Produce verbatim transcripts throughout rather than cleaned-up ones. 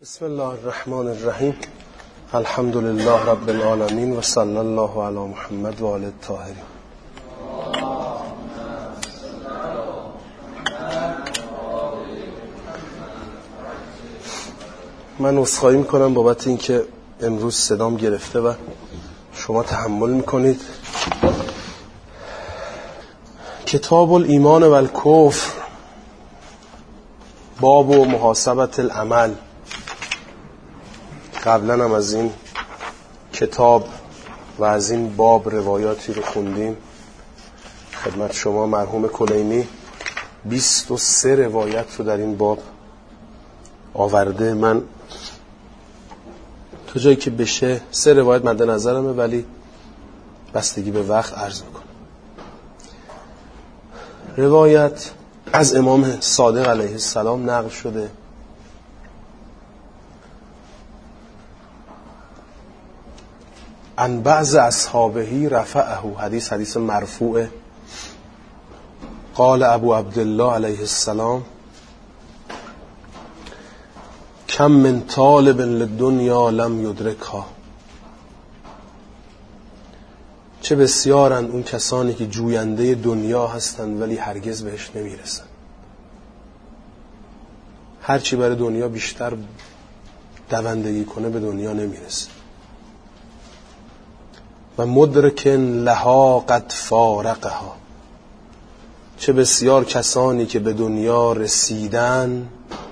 بسم الله الرحمن الرحیم. الحمد لله رب العالمین و صلی الله علی محمد و آل الطاهرین. من عذرخواهی میکنم بابت اینکه امروز صدام گرفته و شما تحمل میکنید. کتاب الایمان و الکفر، باب و محاسبت العمل. قبلا هم از این کتاب و از این باب روایاتی رو خوندیم خدمت شما. مرحوم کلینی بیست و سه روایت رو در این باب آورده. من تا جایی که بشه سه روایت مد نظرمه، ولی بستگی به وقت عرض میکنم. روایت از امام صادق علیه السلام نقل شده عن بعض اصحابه رفعه، حدیث حدیث مرفوعه. قال ابو عبدالله علیه السلام کم من طالب للدنیا لم یدرکها. چه بسیارند اون کسانی که جوینده دنیا هستند ولی هرگز بهش نمیرسن. هرچی برای دنیا بیشتر دوندگی کنه به دنیا نمیرسه. و مدرکن لها قد فارقها. چه بسیار کسانی که به دنیا رسیدن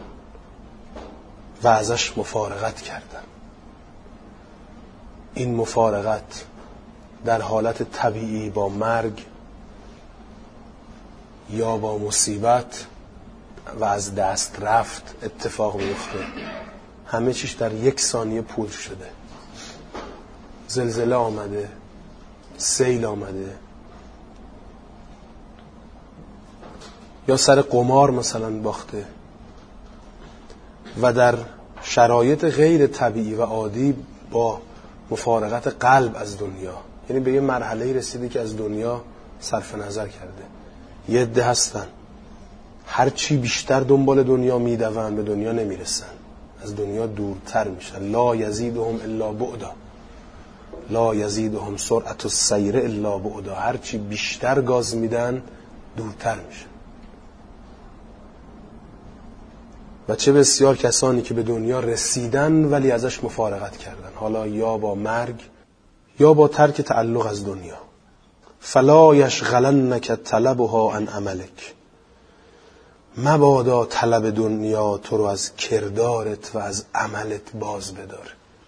و ازش مفارقت کردن. این مفارقت در حالت طبیعی با مرگ یا با مصیبت و از دست رفت اتفاق میفته. همه چیش در یک ثانیه پول شده. زلزله آمده، سیل آمده، یا سر قمار مثلا باخته و در شرایط غیر طبیعی و عادی با مفارقت قلب از دنیا، یعنی به یه مرحله رسیده که از دنیا صرف نظر کرده. یه عده هستن هر چی بیشتر دنبال دنیا میدون به دنیا نمیرسن، از دنیا دورتر میشن. لا یزیدهم الا بعدا، لا یزیدهم سرعت السیر الا بعدا. هر چی بیشتر گاز میدن دورتر میشن. و چه بسیار کسانی که به دنیا رسیدن ولی ازش مفارقت کردن، حالا یا با مرگ یا با ترک تعلق از دنیا. فلا یشغلنک طلبها عن عملک. مبادا طلب دنیا تو رو از کردارت و از عملت باز بداره.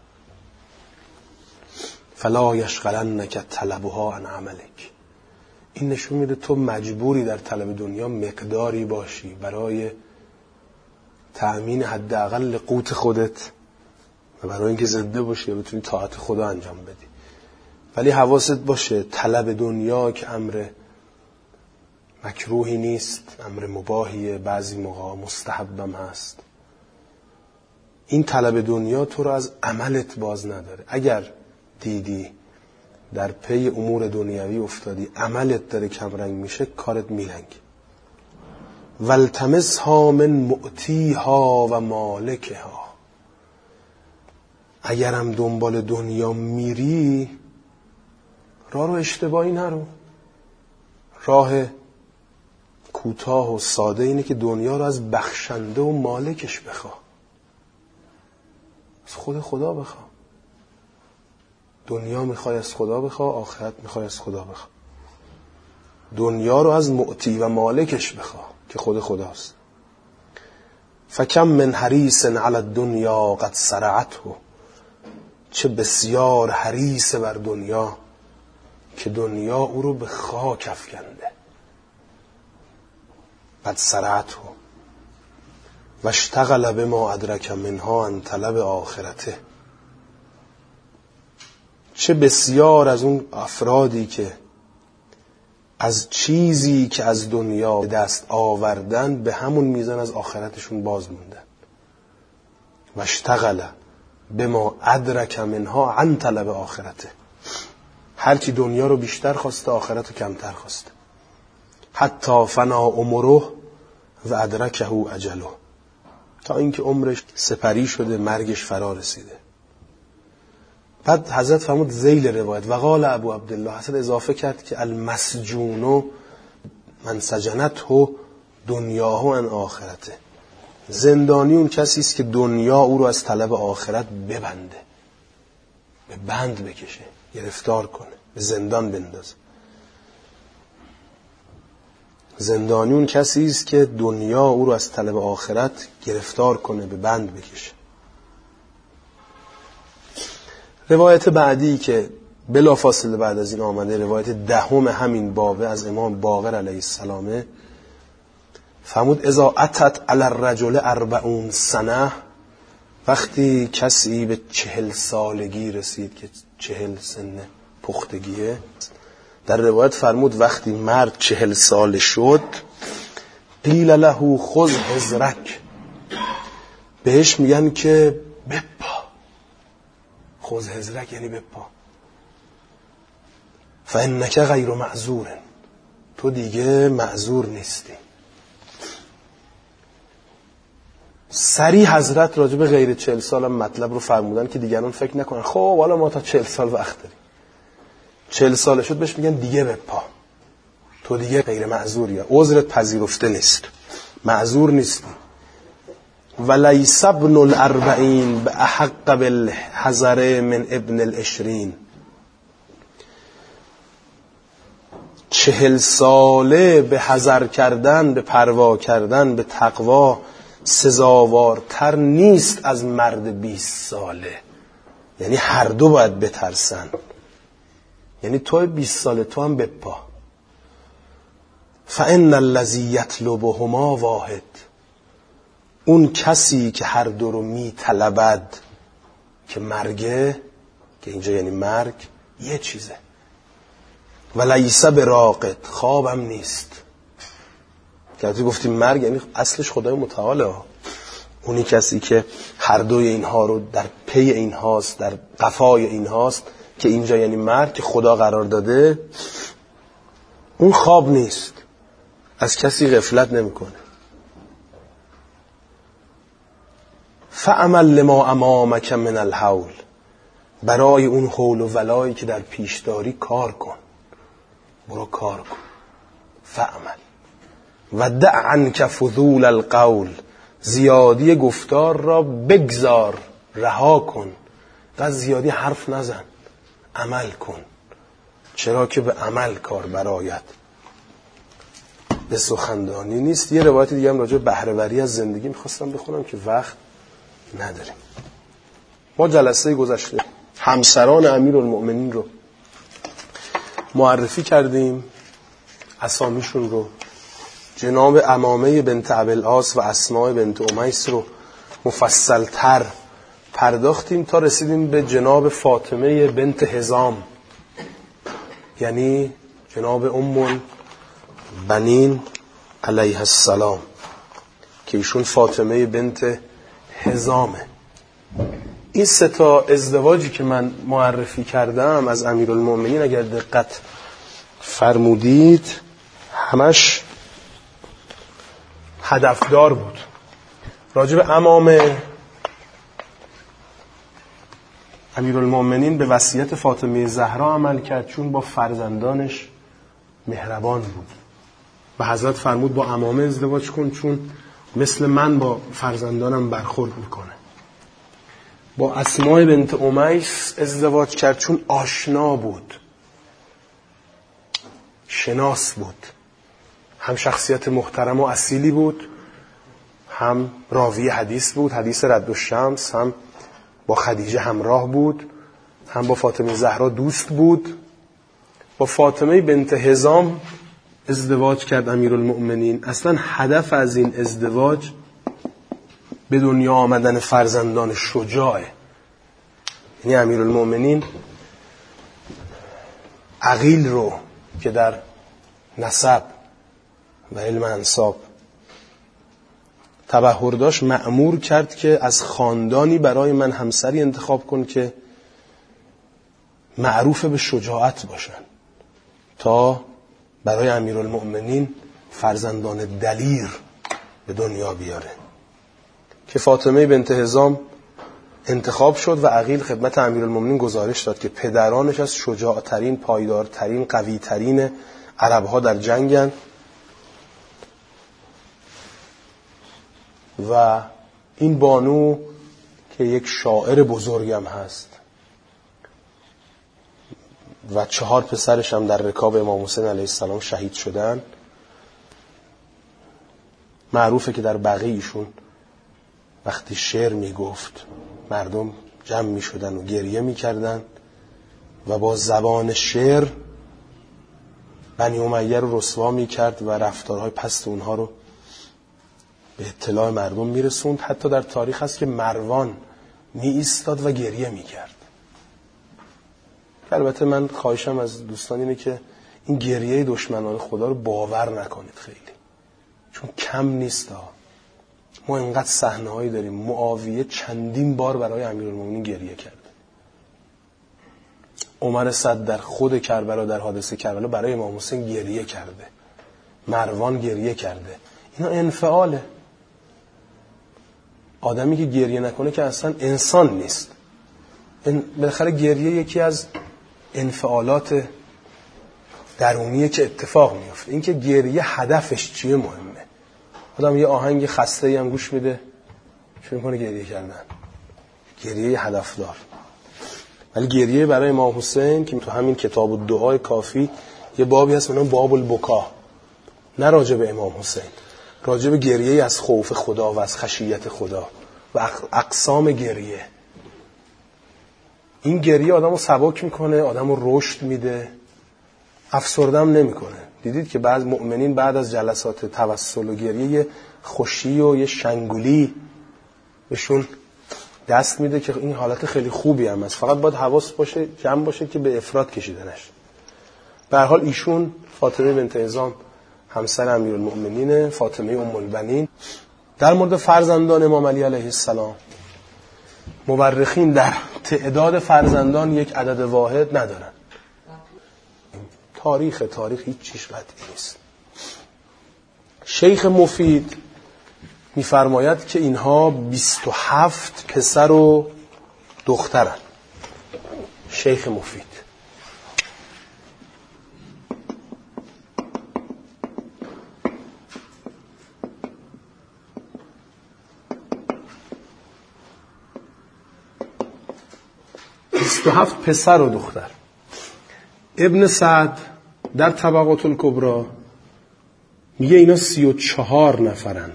فلا یشغلنک طلبها عن عملک. این نشون میده تو مجبوری در طلب دنیا مقداری باشی برای تأمین حداقل قوت خودت و برای اینکه زنده باشی و بتونی طاعت خدا انجام بدی. ولی حواست باشه طلب دنیا که امر مکروهی نیست، امر مباهیه، بعضی موقع مستحبم هست. این طلب دنیا تو رو از عملت باز نداره. اگر دیدی در پی امور دنیوی افتادی، عملت داره کمرنگ میشه، کارت میلنگه. والتمسها من معطیها و مالکها. اگرم دنبال دنیا میری، راه رو اشتباهی نرو. راه کوتاه و ساده اینه که دنیا رو از بخشنده و مالکش بخوا، از خود خدا بخوا. دنیا میخوای از خدا بخوا، آخرت میخوای از خدا بخوا. دنیا رو از معطی و مالکش بخوا که خود خداست. فکم من حریص علی الدنیا قد سرعته. چه بسیار حریص بر دنیا که دنیا او رو به خاک افکنده. قد سرعته و اشتغل بما ادرک منها عن طلب آخرته. چه بسیار از اون افرادی که از چیزی که از دنیا دست آوردن به همون میزان از آخرتشون باز موندن. و اشتغل بما ادرک منها عن طلب آخرته. هرچی دنیا رو بیشتر خواسته، آخرت رو کمتر خواسته. حتی فنا عمره و ادرکه اجله. تا اینکه عمرش سپری شده، مرگش فرا رسیده. بعد حضرت فرمود ذیل روایت و قال ابو عبدالله، حضرت اضافه کرد که المسجون من سجنته دنیاه عن آخرته. زندانی اون کسی است که دنیا او رو از طلب آخرت ببنده، به بند بکشه، گرفتار کنه، به زندان بندازه. زندانی اون کسی است که دنیا او رو از طلب آخرت گرفتار کنه، به بند بکشه. روایت بعدی که بلافاصله بعد از این آمده، روایت دهم همین بابه از امام باقر علیه السلام، فرمود اذا اتت علی الرجل اربعون سنه، وقتی کسی به چهل سالگی رسید که چهل سن پختگیه، در روایت فرمود وقتی مرد چهل سال شد، قیل له خذ حذرک، بهش میگن که بپا. خذ حذرک یعنی بپا. فانک غیر معذور، تو دیگه معذور نیستی. سری حضرت راجع به غیر چهل سال هم مطلب رو فرمودن که دیگران فکر نکنن خب حالا ما تا چهل سال وقت داریم. چهل سال شد بهش میگن دیگه بپا، تو دیگه غیر معذوری، عذرت پذیرفته نیست، معذور نیستی. ولیس ابن الاربعین باحق بالحذر من ابن العشرین، چهل ساله به حذر کردن، به پروا کردن، به تقوا سزاوارتر نیست از مرد بیست ساله. یعنی هر دو باید بترسن. یعنی تو بیست ساله تو هم بپا. فان الذی یطلبهما واحد، اون کسی که هر دو رو میطلبد که مرگه، که اینجا یعنی مرگ، یه چیزه. ولیس براقد، خوابم نیست. که تو گفتیم مرگ یعنی اصلش خدای متعاله. اونی کسی که هر دوی اینها رو در پی اینهاست، در قفای اینهاست، که اینجا یعنی مرگ که خدا قرار داده، اون خواب نیست، از کسی غفلت نمیکنه. فعمل لما امامک من الحول، برای اون حول و ولایی که در پیش داری کار کن، برو کار کن. فعمل و دع عنک فضول القول، زیادی گفتار را بگذار، رها کن. قد زیادی حرف نزن، عمل کن، چرا که به عمل کار برآید، به سخندانی نیست. یه روایت دیگه هم راجع به بهره‌وری از زندگی میخواستم بخونم که وقت نداریم. ما جلسه گذشته همسران امیرالمؤمنین رو معرفی کردیم، اسامیشون رو، جناب امامه بنت ابوالعاص و اسماء بنت امیس رو مفصل‌تر پرداختیم تا رسیدیم به جناب فاطمه بنت حزام، یعنی جناب ام البنین علیها السلام، که ایشون فاطمه بنت حزامه. این سه تا ازدواجی که من معرفی کردم از امیرالمؤمنین، اگر دقت فرمودید، همش هدفدار بود. راجع به امامه امیرالمؤمنین به وصیت فاطمه زهرا عمل کرد، چون با فرزندانش مهربان بود و حضرت فرمود با امامه ازدواج کن، چون مثل من با فرزندانم برخورد میکنه. با اسماء بنت امیس ازدواج کرد چون آشنا بود، شناس بود، هم شخصیت محترم و اصیلی بود، هم راوی حدیث بود، حدیث رد الشمس، هم با خدیجه همراه بود، هم با فاطمه زهرا دوست بود. با فاطمه بنت حزام ازدواج کرد امیرالمؤمنین. اصلا هدف از این ازدواج به دنیا آمدن فرزندان شجاعه. یعنی امیرالمؤمنین عقیل رو که در نسب و علم انساب تبحر داشت، مأمور کرد که از خاندانی برای من همسری انتخاب کن که معروف به شجاعت باشن، تا برای امیرالمؤمنین فرزندان دلیر به دنیا بیاره. که فاطمه بنت هزام انتخاب شد و عقیل خدمت امیرالمومنین گزارش داد که پدرانش از شجاعترین، پایدارترین، قویترین عربها در جنگن و این بانو که یک شاعر بزرگم هست و چهار پسرش هم در رکاب امام حسین علیه السلام شهید شدن، معروفه که در بقیه ایشون وقتی شعر میگفت مردم جمع میشدن و گریه میکردن و با زبان شعر بنی امیه رو رسوا میکرد و رفتارهای پست اونها رو به اطلاع مردم میرسوند. حتی در تاریخ هست که مروان می ایستاد و گریه میکرد. البته من خواهشم از دوستان اینه که این گریه دشمنان خدا رو باور نکنید خیلی، چون کم نیست ها. ما اینقدر صحنه‌هایی داریم. معاویه چندین بار برای امیرالمومنین گریه کرده. عمر صد در خود کربلا، در حادثه کربلا برای امام حسین گریه کرده. مروان گریه کرده. اینا انفعاله. آدمی که گریه نکنه که اصلا انسان نیست. بالاخره گریه یکی از انفعالات درونیه که اتفاق میفته. این که گریه هدفش چیه مهمه. آدم یه آهنگ خسته‌ای هم گوش میده شروع می‌کنه گریه کردن. گریه هدفدار. ولی گریه برای امام حسین که تو همین کتاب الدعای کافی یه بابی هست به نام باب البکا، نه راجع به امام حسین، راجع به گریه از خوف خدا و از خشیت خدا و اقسام گریه. این گریه آدمو سبک میکنه، آدمو رشد میده، افسردم نمیکنه. دیدید که بعض مؤمنین بعد از جلسات توسل و گریه یه خوشی و یه شنگولی بهشون دست میده که این حالت خیلی خوبی هم هست. فقط باید حواس باشه، جمع باشه که به افراط کشیده نشه. به هر حال ایشون فاطمه بنت هزام همسر امیرالمؤمنین، فاطمه ام البنین. در مورد فرزندان امام علی علیه السلام مورخین در تعداد فرزندان یک عدد واحد ندارن. تاریخ تاریخ هیچ چیز قطعی نیست. شیخ مفید میفرماید که اینها بیست و هفت پسر و دخترن. شیخ مفید بیست و هفت پسر و دختر. ابن سعد در طبقات الکبری میگه اینا سی و چهار نفرن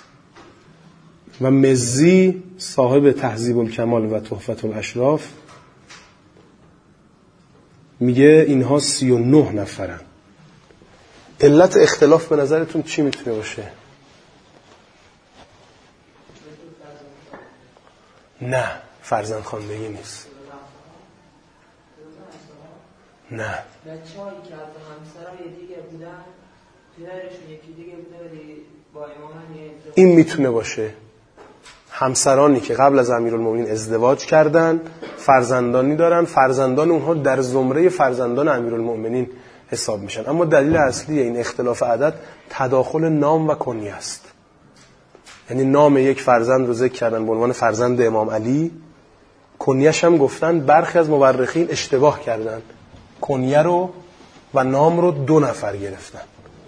و مزی صاحب تهذیب الکمال و تحفة الاشراف میگه اینها سی و نه نفرن. علت اختلاف به نظرتون چی میتونه باشه؟ نه، فرزند خواندگی نیست. نه، بچه‌هایی که از همسرای دیگه بودن، پدرشون یکی دیگه بوده ولی با امامن. این میتونه باشه. همسرانی که قبل از امیرالمومنین ازدواج کردن، فرزندانی دارن، فرزندان اونها در زمره فرزندان امیرالمومنین حساب میشن. اما دلیل اصلی این اختلاف عدد تداخل نام و کنیه است. یعنی نام یک فرزند رو ذکر کردن به عنوان فرزند امام علی، کنیه‌ش هم گفتن. برخی از مورخین اشتباه کردن، کنیه رو و نام رو دو نفر گرفتن.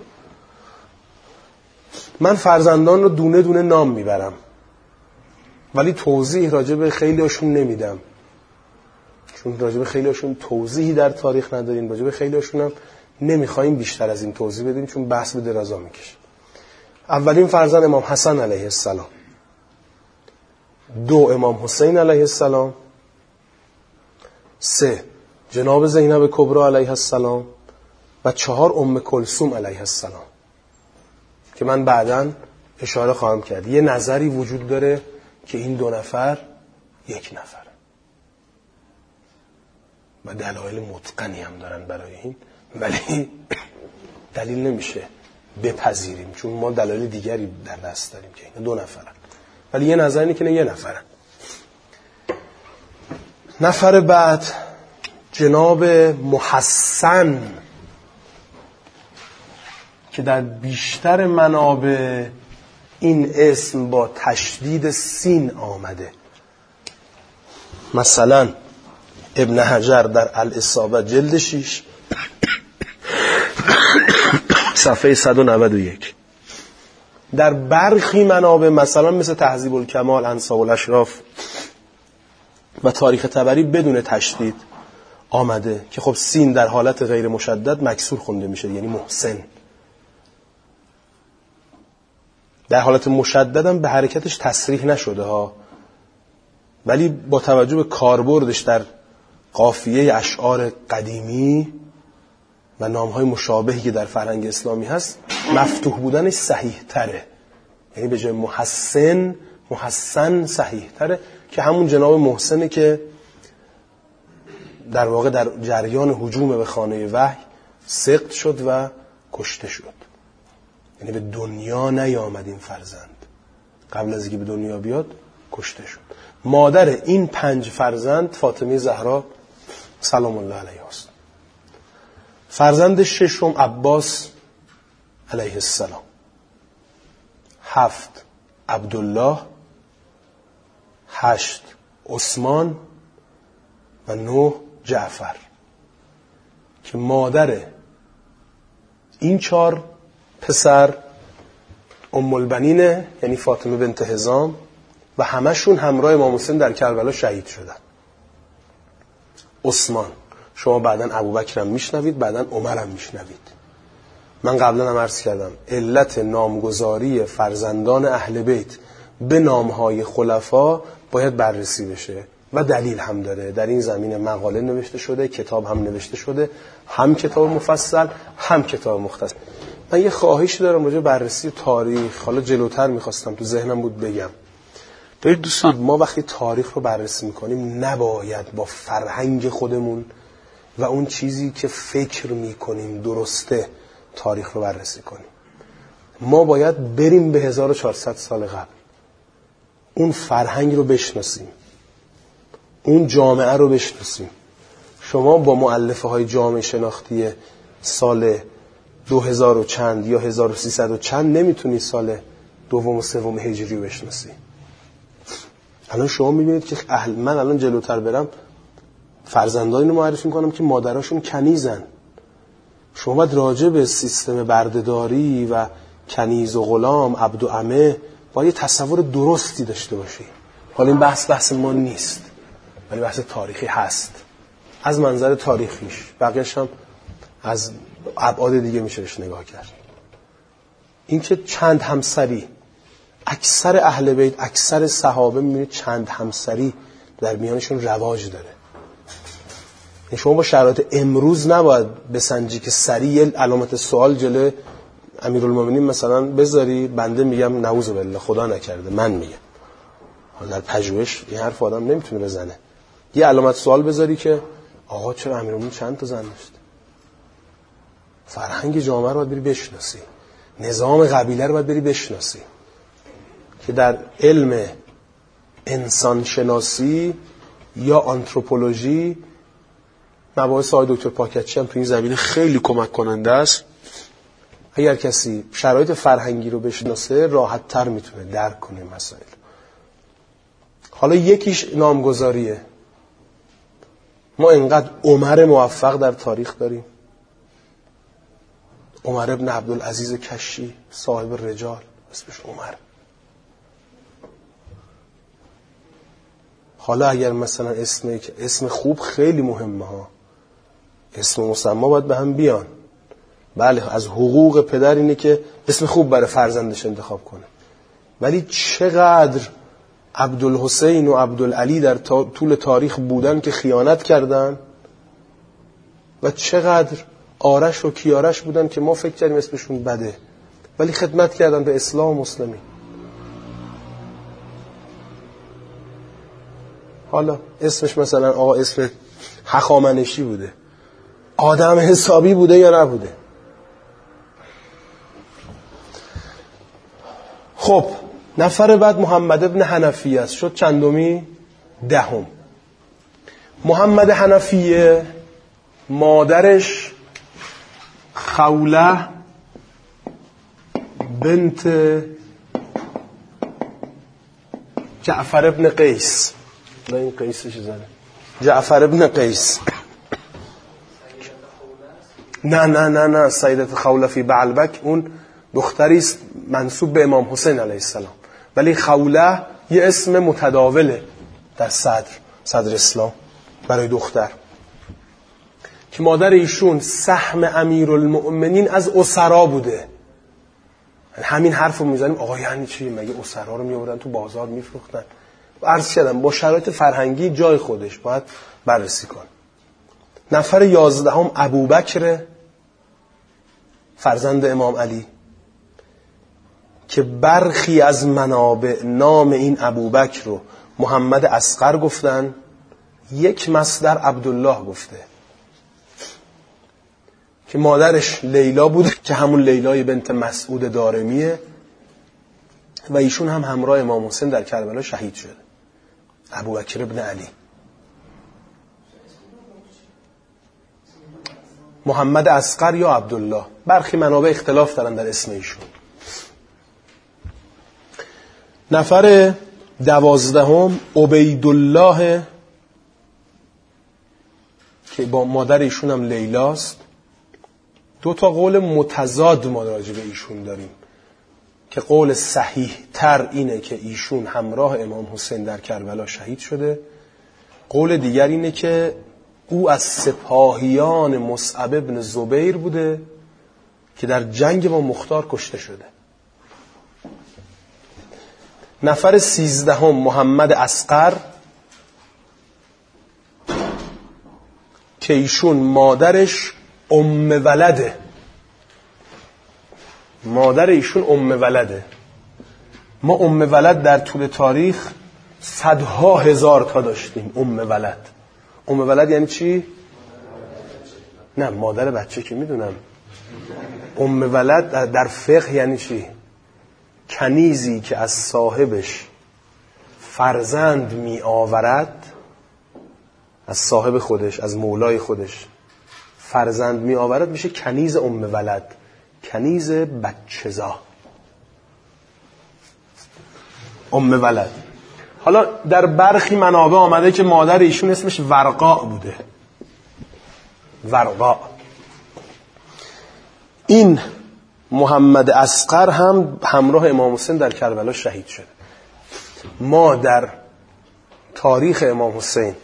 من فرزندان رو دونه دونه نام میبرم ولی توضیح راجع به خیلی هاشون نمیدم، چون راجع به خیلی هاشون توضیحی در تاریخ نداریم. راجع به خیلی هاشون هم نمیخوایم بیشتر از این توضیح بدیم چون بحث به درازا میکشه. اولین فرزند امام حسن علیه السلام، دو امام حسین علیه السلام، سه جناب زینب کبرا علیه السلام و چهار ام کلثوم علیه السلام که من بعداً اشاره خواهم کرد. یه نظری وجود داره که این دو نفر یک نفر و دلایل متقنی هم دارن برای این، ولی دلیل نمیشه بپذیریم چون ما دلایل دیگری در دست داریم که این دو نفرن. ولی یه نظر اینه که نه یه نفرن. نفر بعد جناب محسن که در بیشتر منابع این اسم با تشدید سین آمده. مثلا ابن حجر در الاصابه جلد شیش صفحه صد و نود و یک. در برخی منابع مثلا مثل تهذیب الکمال، انساب الاشراف و تاریخ طبری بدون تشدید آمده که خب سین در حالت غیر مشدد مکسور خونده میشه، یعنی محسن. در حالت مشدد هم به حرکتش تصریح نشده ها، ولی با توجه به کاربردش در قافیه اشعار قدیمی و نامهای مشابهی که در فرهنگ اسلامی هست مفتوح بودنش صحیح تره، یعنی به جای محسن محسن صحیح تره، که همون جناب محسنه که در واقع در جریان هجوم به خانه وحی سقط شد و کشته شد. یعنی به دنیا نیامد این فرزند، قبل از اینکه به دنیا بیاد کشته شد. مادر این پنج فرزند فاطمه زهرا سلام الله علیها است. فرزند ششم عباس علیه السلام، هفت عبدالله، هشت عثمان و نه جعفر، که مادر این چهار پسر ام البنینه، یعنی فاطمه بنت حزام، و همشون همراه امام حسین در کربلا شهید شدن. عثمان شما بعداً ابوبکر هم میشنوید، بعداً عمر هم میشنوید. من قبلا هم عرض کردم علت نامگذاری فرزندان اهل بیت به نامهای خلفا باید بررسی بشه و دلیل هم داره. در این زمینه مقاله نوشته شده، کتاب هم نوشته شده، هم کتاب مفصل هم کتاب مختصر. من یه خواهشی دارم راجع بررسی تاریخ، حالا جلوتر میخواستم تو ذهنم بود بگم. ببینید دوستان، ما وقتی تاریخ رو بررسی میکنیم نباید با فرهنگ خودمون و اون چیزی که فکر میکنیم درسته تاریخ رو بررسی کنیم. ما باید بریم به هزار و چهارصد سال قبل، اون فرهنگ رو بشناسیم، اون جامعه رو بشناسیم. شما با مؤلفه های جامعه شناختی سال دو هزار و چند یا هزار و سیصد و چند نمیتونی سال دوم و سوم هجری رو بشناسی. الان شما میبینید که اهل من الان جلوتر برم فرزندانی رو معرفی میکنم که مادراشون کنیزن. شما باید راجع به سیستم بردهداری و کنیز و غلام، عبد و عمه با یه تصور درستی داشته باشی. حالا این بحث بحث ما نیست، ولی بحث تاریخی هست، از منظر تاریخیش، بقیه‌اش هم از ابعاد دیگه میشه بهش نگاه کرد. این که چند همسری، اکثر اهل بیت، اکثر صحابه میبینید چند همسری در میانشون رواج داره. شما با شرایط امروز نباید بسنجی که سریع علامت سوال جلوی امیرالمومنین مثلا بذاری. بنده میگم نعوذ بالله، خدا نکرده، من میگم حالا در پژوهش این حرف آدم نمیتونه بزنه، یه علامت سوال بذاری که آقا چرا امیرالمومنین چند تا زن داشت؟ فرهنگ جامعه رو باید بری بشناسی، نظام قبیله رو باید بری بشناسی، که در علم انسان شناسی یا آنتروپولوژی مباحث آقای دکتر پاکچی هم تو این زمینه خیلی کمک کننده است. اگر کسی شرایط فرهنگی رو بشناسه راحت تر میتونه درک کنه مسائل. حالا یکیش نامگذاریه. ما اینقدر عمر موفق در تاریخ داریم، عمر ابن عبدالعزیز کشی صاحب رجال، اسمش عمر. حالا اگر مثلا اسم اسم خوب خیلی مهمه ها، اسم مسما باید به هم بیان. بله، از حقوق پدر اینه که اسم خوب برای فرزندش انتخاب کنه، ولی چقدر عبدالحسین و عبدالعلی در طول تاریخ بودن که خیانت کردن، و چقدر آرش و کیارش بودن که ما فکر کردیم اسمشون بده ولی خدمت کردن به اسلام و مسلمین. حالا اسمش مثلا آقا اسم هخامنشی بوده، آدم حسابی بوده یا نبوده؟ خب نفر بعد محمد ابن حنفیه است، شد چندمی؟ دهم. محمد حنفیه مادرش خوله بنت جعفر ابن قیس. نه این قیسش زده. جعفر ابن قیس. نه نه نه نه سیدت خوله فی بعلبک اون دختری است منسوب به امام حسین علیه السلام، ولی خوله یه اسم متداوله در صدر صدر اسلام برای دختر که مادر ایشون سهم امیرالمؤمنین از اسرا بوده. همین حرف رو میزنیم آقا یعنی چی؟ مگه اسرا رو میآوردن تو بازار میفروختن؟ عرض کردم با شرایط فرهنگی جای خودش باید بررسی کن. نفر یازدهم ابوبکر فرزند امام علی که برخی از منابع نام این ابوبکر رو محمد اصغر گفتن، یک مصدر عبدالله گفته که مادرش لیلا بود که همون لیلای بنت مسعود دارمیه و ایشون هم همراه امام حسین در کربلا شهید شده. ابوبکر ابن علی. محمد اصغر یا عبدالله، برخی منابع اختلاف دارن در اسم ایشون. نفر دوازدهم عبیدالله که با مادر ایشون هم لیلاست. دو تا قول متضاد ما راجع به ایشون داریم که قول صحیح تر اینه که ایشون همراه امام حسین در کربلا شهید شده، قول دیگر اینه که او از سپاهیان مصعب ابن زبیر بوده که در جنگ با مختار کشته شده. نفر سیزدهم محمد اصغر که ایشون مادرش ام ولده، مادر ایشون ام ولده. ما ام ولد در طول تاریخ صدها هزار تا داشتیم. ام ولد ام ولد یعنی چی؟ نه مادر بچه که میدونم. ام ولد در فقه یعنی چی؟ کنیزی که از صاحبش فرزند می آورد، از صاحب خودش، از مولای خودش فرزند می آورد میشه کنیز ام ولد، کنیز بچه‌زا، ام ولد. حالا در برخی منابع آمده که مادر ایشون اسمش ورقا بوده. ورقا. این محمد اصغر هم همراه امام حسین در کربلا شهید شده. ما در تاریخ امام حسین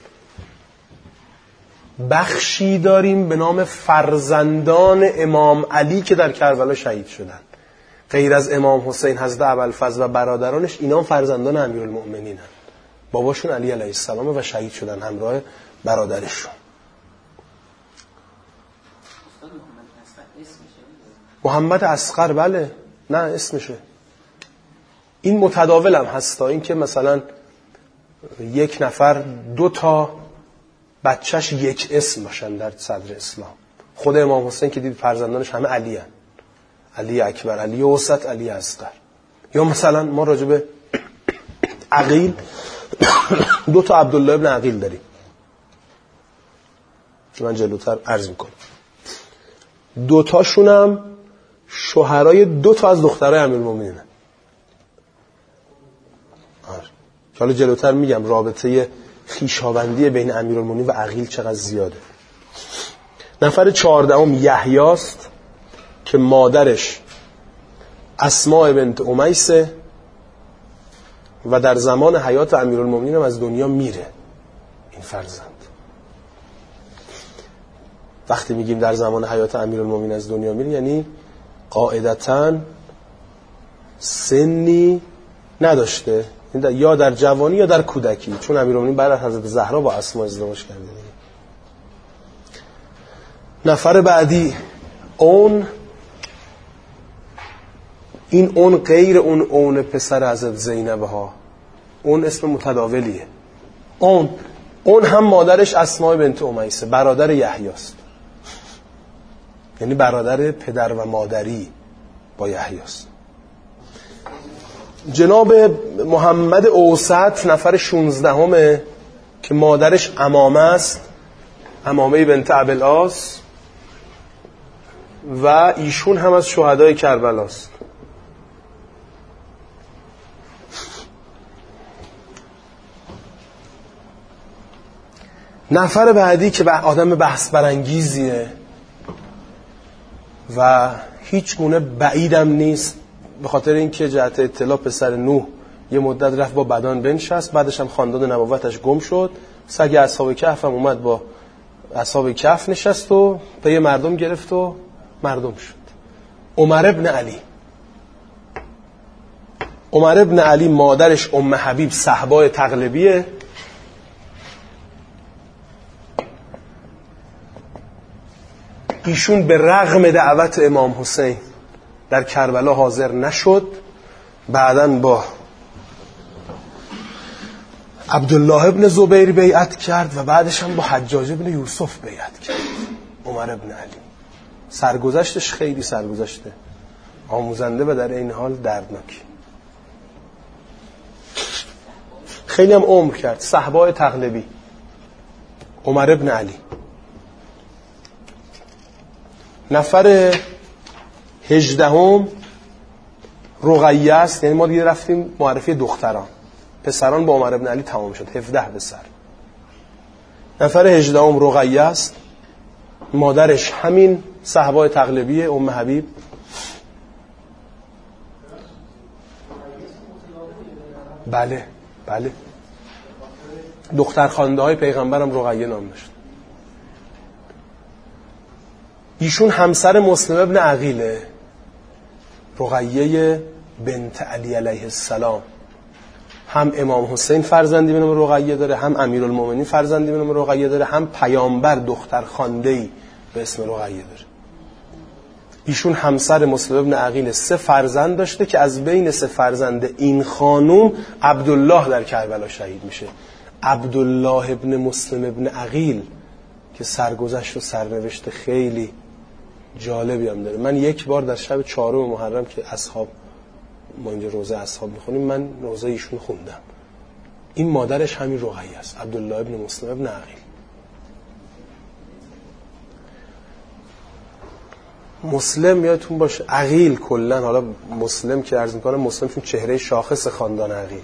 بخشی داریم به نام فرزندان امام علی که در کربلا شهید شدند. غیر از امام حسین، حضرت ابوالفضل و برادرانش، اینا فرزندان امیرالمؤمنین هستند. باباشون علی علیه السلام و شهید شدن همراه برادرشون. محمد اصغر بله، نه اسمشه. این متداول هم هست، این که مثلا یک نفر دو تا بچهش یک اسم باشن در صدر اسلام. خود امام حسین که دید فرزندانش همه علی هن. علی اکبر، علی اوسط، علی اصغر. یا مثلا ما راجع به عقیل دو تا عبدالله ابن عقیل داریم که من جلوتر عرض میکنم. دو تاشون هم شوهرای دو تا از دخترای امیرالمومنین هن. حالا جلوتر میگم رابطه خویشاوندی بین امیرالمومنین و عقیل چقدر زیاده. نفر چهاردهم یحیی است که مادرش اسماء بنت امیسه و در زمان حیات امیرالمومنین هم از دنیا میره. این فرزند وقتی میگیم در زمان حیات امیرالمومنین از دنیا میره یعنی قاعدتاً سنی نداشته، یا در جوانی یا در کودکی، چون امیرالمومنین بعد از حضرت زهرا با اسما ازدواج کرده. نفر بعدی اون، این اون غیر اون اون پسر حضرت زینب ها، اون اسم متداولیه. اون اون هم مادرش اسماء بنت امیسه، برادر یحیی است، یعنی برادر پدر و مادری با یحیی است. جناب محمد اوسط نفر شانزدهمه که مادرش امامه است، امامه بنت ابوالعاص، و ایشون هم از شهدای کربلا است. نفر بعدی که آدم بحث برانگیزیه و هیچ گونه بعیدم نیست، به خاطر اینکه جهت اطلاع پسر نوح یه مدت رفت با بدان بنشست، بعدش هم خاندان نبوتش گم شد، سگ اصحاب کهف هم اومد با اصحاب کهف نشست و به یه مردم گرفت و مردم شد. عمر ابن علی. عمر ابن علی مادرش ام حبیب صحبای تغلبیه. ایشون به رغم دعوت امام حسین در کربلا حاضر نشد، بعداً با عبدالله ابن زبیر بیعت کرد و بعدش هم با حجاج ابن یوسف بیعت کرد. عمر ابن علی سرگذشتش خیلی سرگذشته آموزنده و در این حال دردناک. خیلی هم عمر کرد. صحبای تغلبی عمر ابن علی. نفر هجدهم رقیه است. یعنی ما دیگه رفتیم معرفی دختران، پسران با عمر ابن علی تمام شد، هفده پسر. نفر هجدهم رقیه است، مادرش همین صحبای تغلبیه ام حبیب. بله بله، دختر خوانده های پیغمبرم رقیه نام داشت. ایشون همسر مسلم ابن عقیله، رقیه بنت علی علیه السلام. هم امام حسین فرزندی به نام رقیه داره، هم امیرالمومنین فرزندی به نام رقیه داره، هم پیامبر دختر خوانده‌ای به اسم رقیه داره. ایشون همسر مسلم ابن عقیل سه فرزند داشته که از بین سه فرزند این خانوم عبدالله در کربلا شهید میشه. عبدالله ابن مسلم ابن عقیل که سرگذشت و سرنوشت خیلی جالبی هم داره. من یک بار در شب چهارم محرم که اصحاب ما اینجا روزه اصحاب میخونیم، من روزه ایشون خوندم. این مادرش همین رقیه است، عبدالله ابن مسلم ابن عقیل. مسلم یادتون باشه، عقیل کلن، حالا مسلم که عرض میکنم، مسلم چون چهره شاخص خاندان عقیل.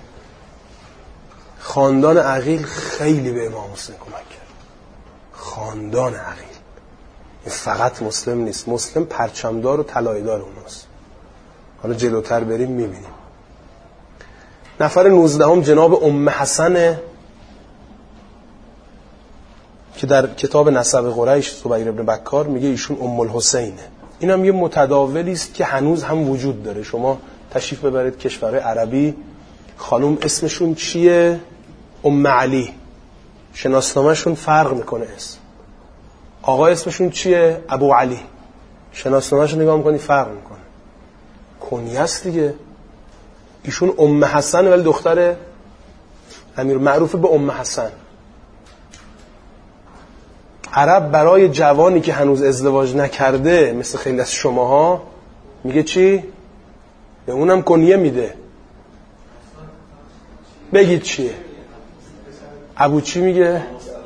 خاندان عقیل خیلی به امام حسین کمک کرد. خاندان عقیل فقط مسلم نیست، مسلم پرچمدار و طلایه‌دار اوناست. حالا جلوتر بریم میبینیم. نفر نوزدهم جناب ام حسن که در کتاب نسب قریش زبیر ابن بکار میگه ایشون ام الحسینه. این هم یه متداولی است که هنوز هم وجود داره. شما تشریف ببرید کشورهای عربی، خانم اسمشون چیه؟ ام علی، شناسنامه‌شون فرق میکنه اسم. آقا اسمشون چیه؟ ابو علی، شناسنامه‌شون نگاه میکنی فرق میکنه. کنیه است دیگه. ایشون ام حسن ولی دختر امیر، معروفه به ام حسن. عرب برای جوانی که هنوز ازدواج نکرده مثل خیلی از شماها میگه چی؟ به اونم کنیه میده. بگید چیه؟ ابو چی میگه؟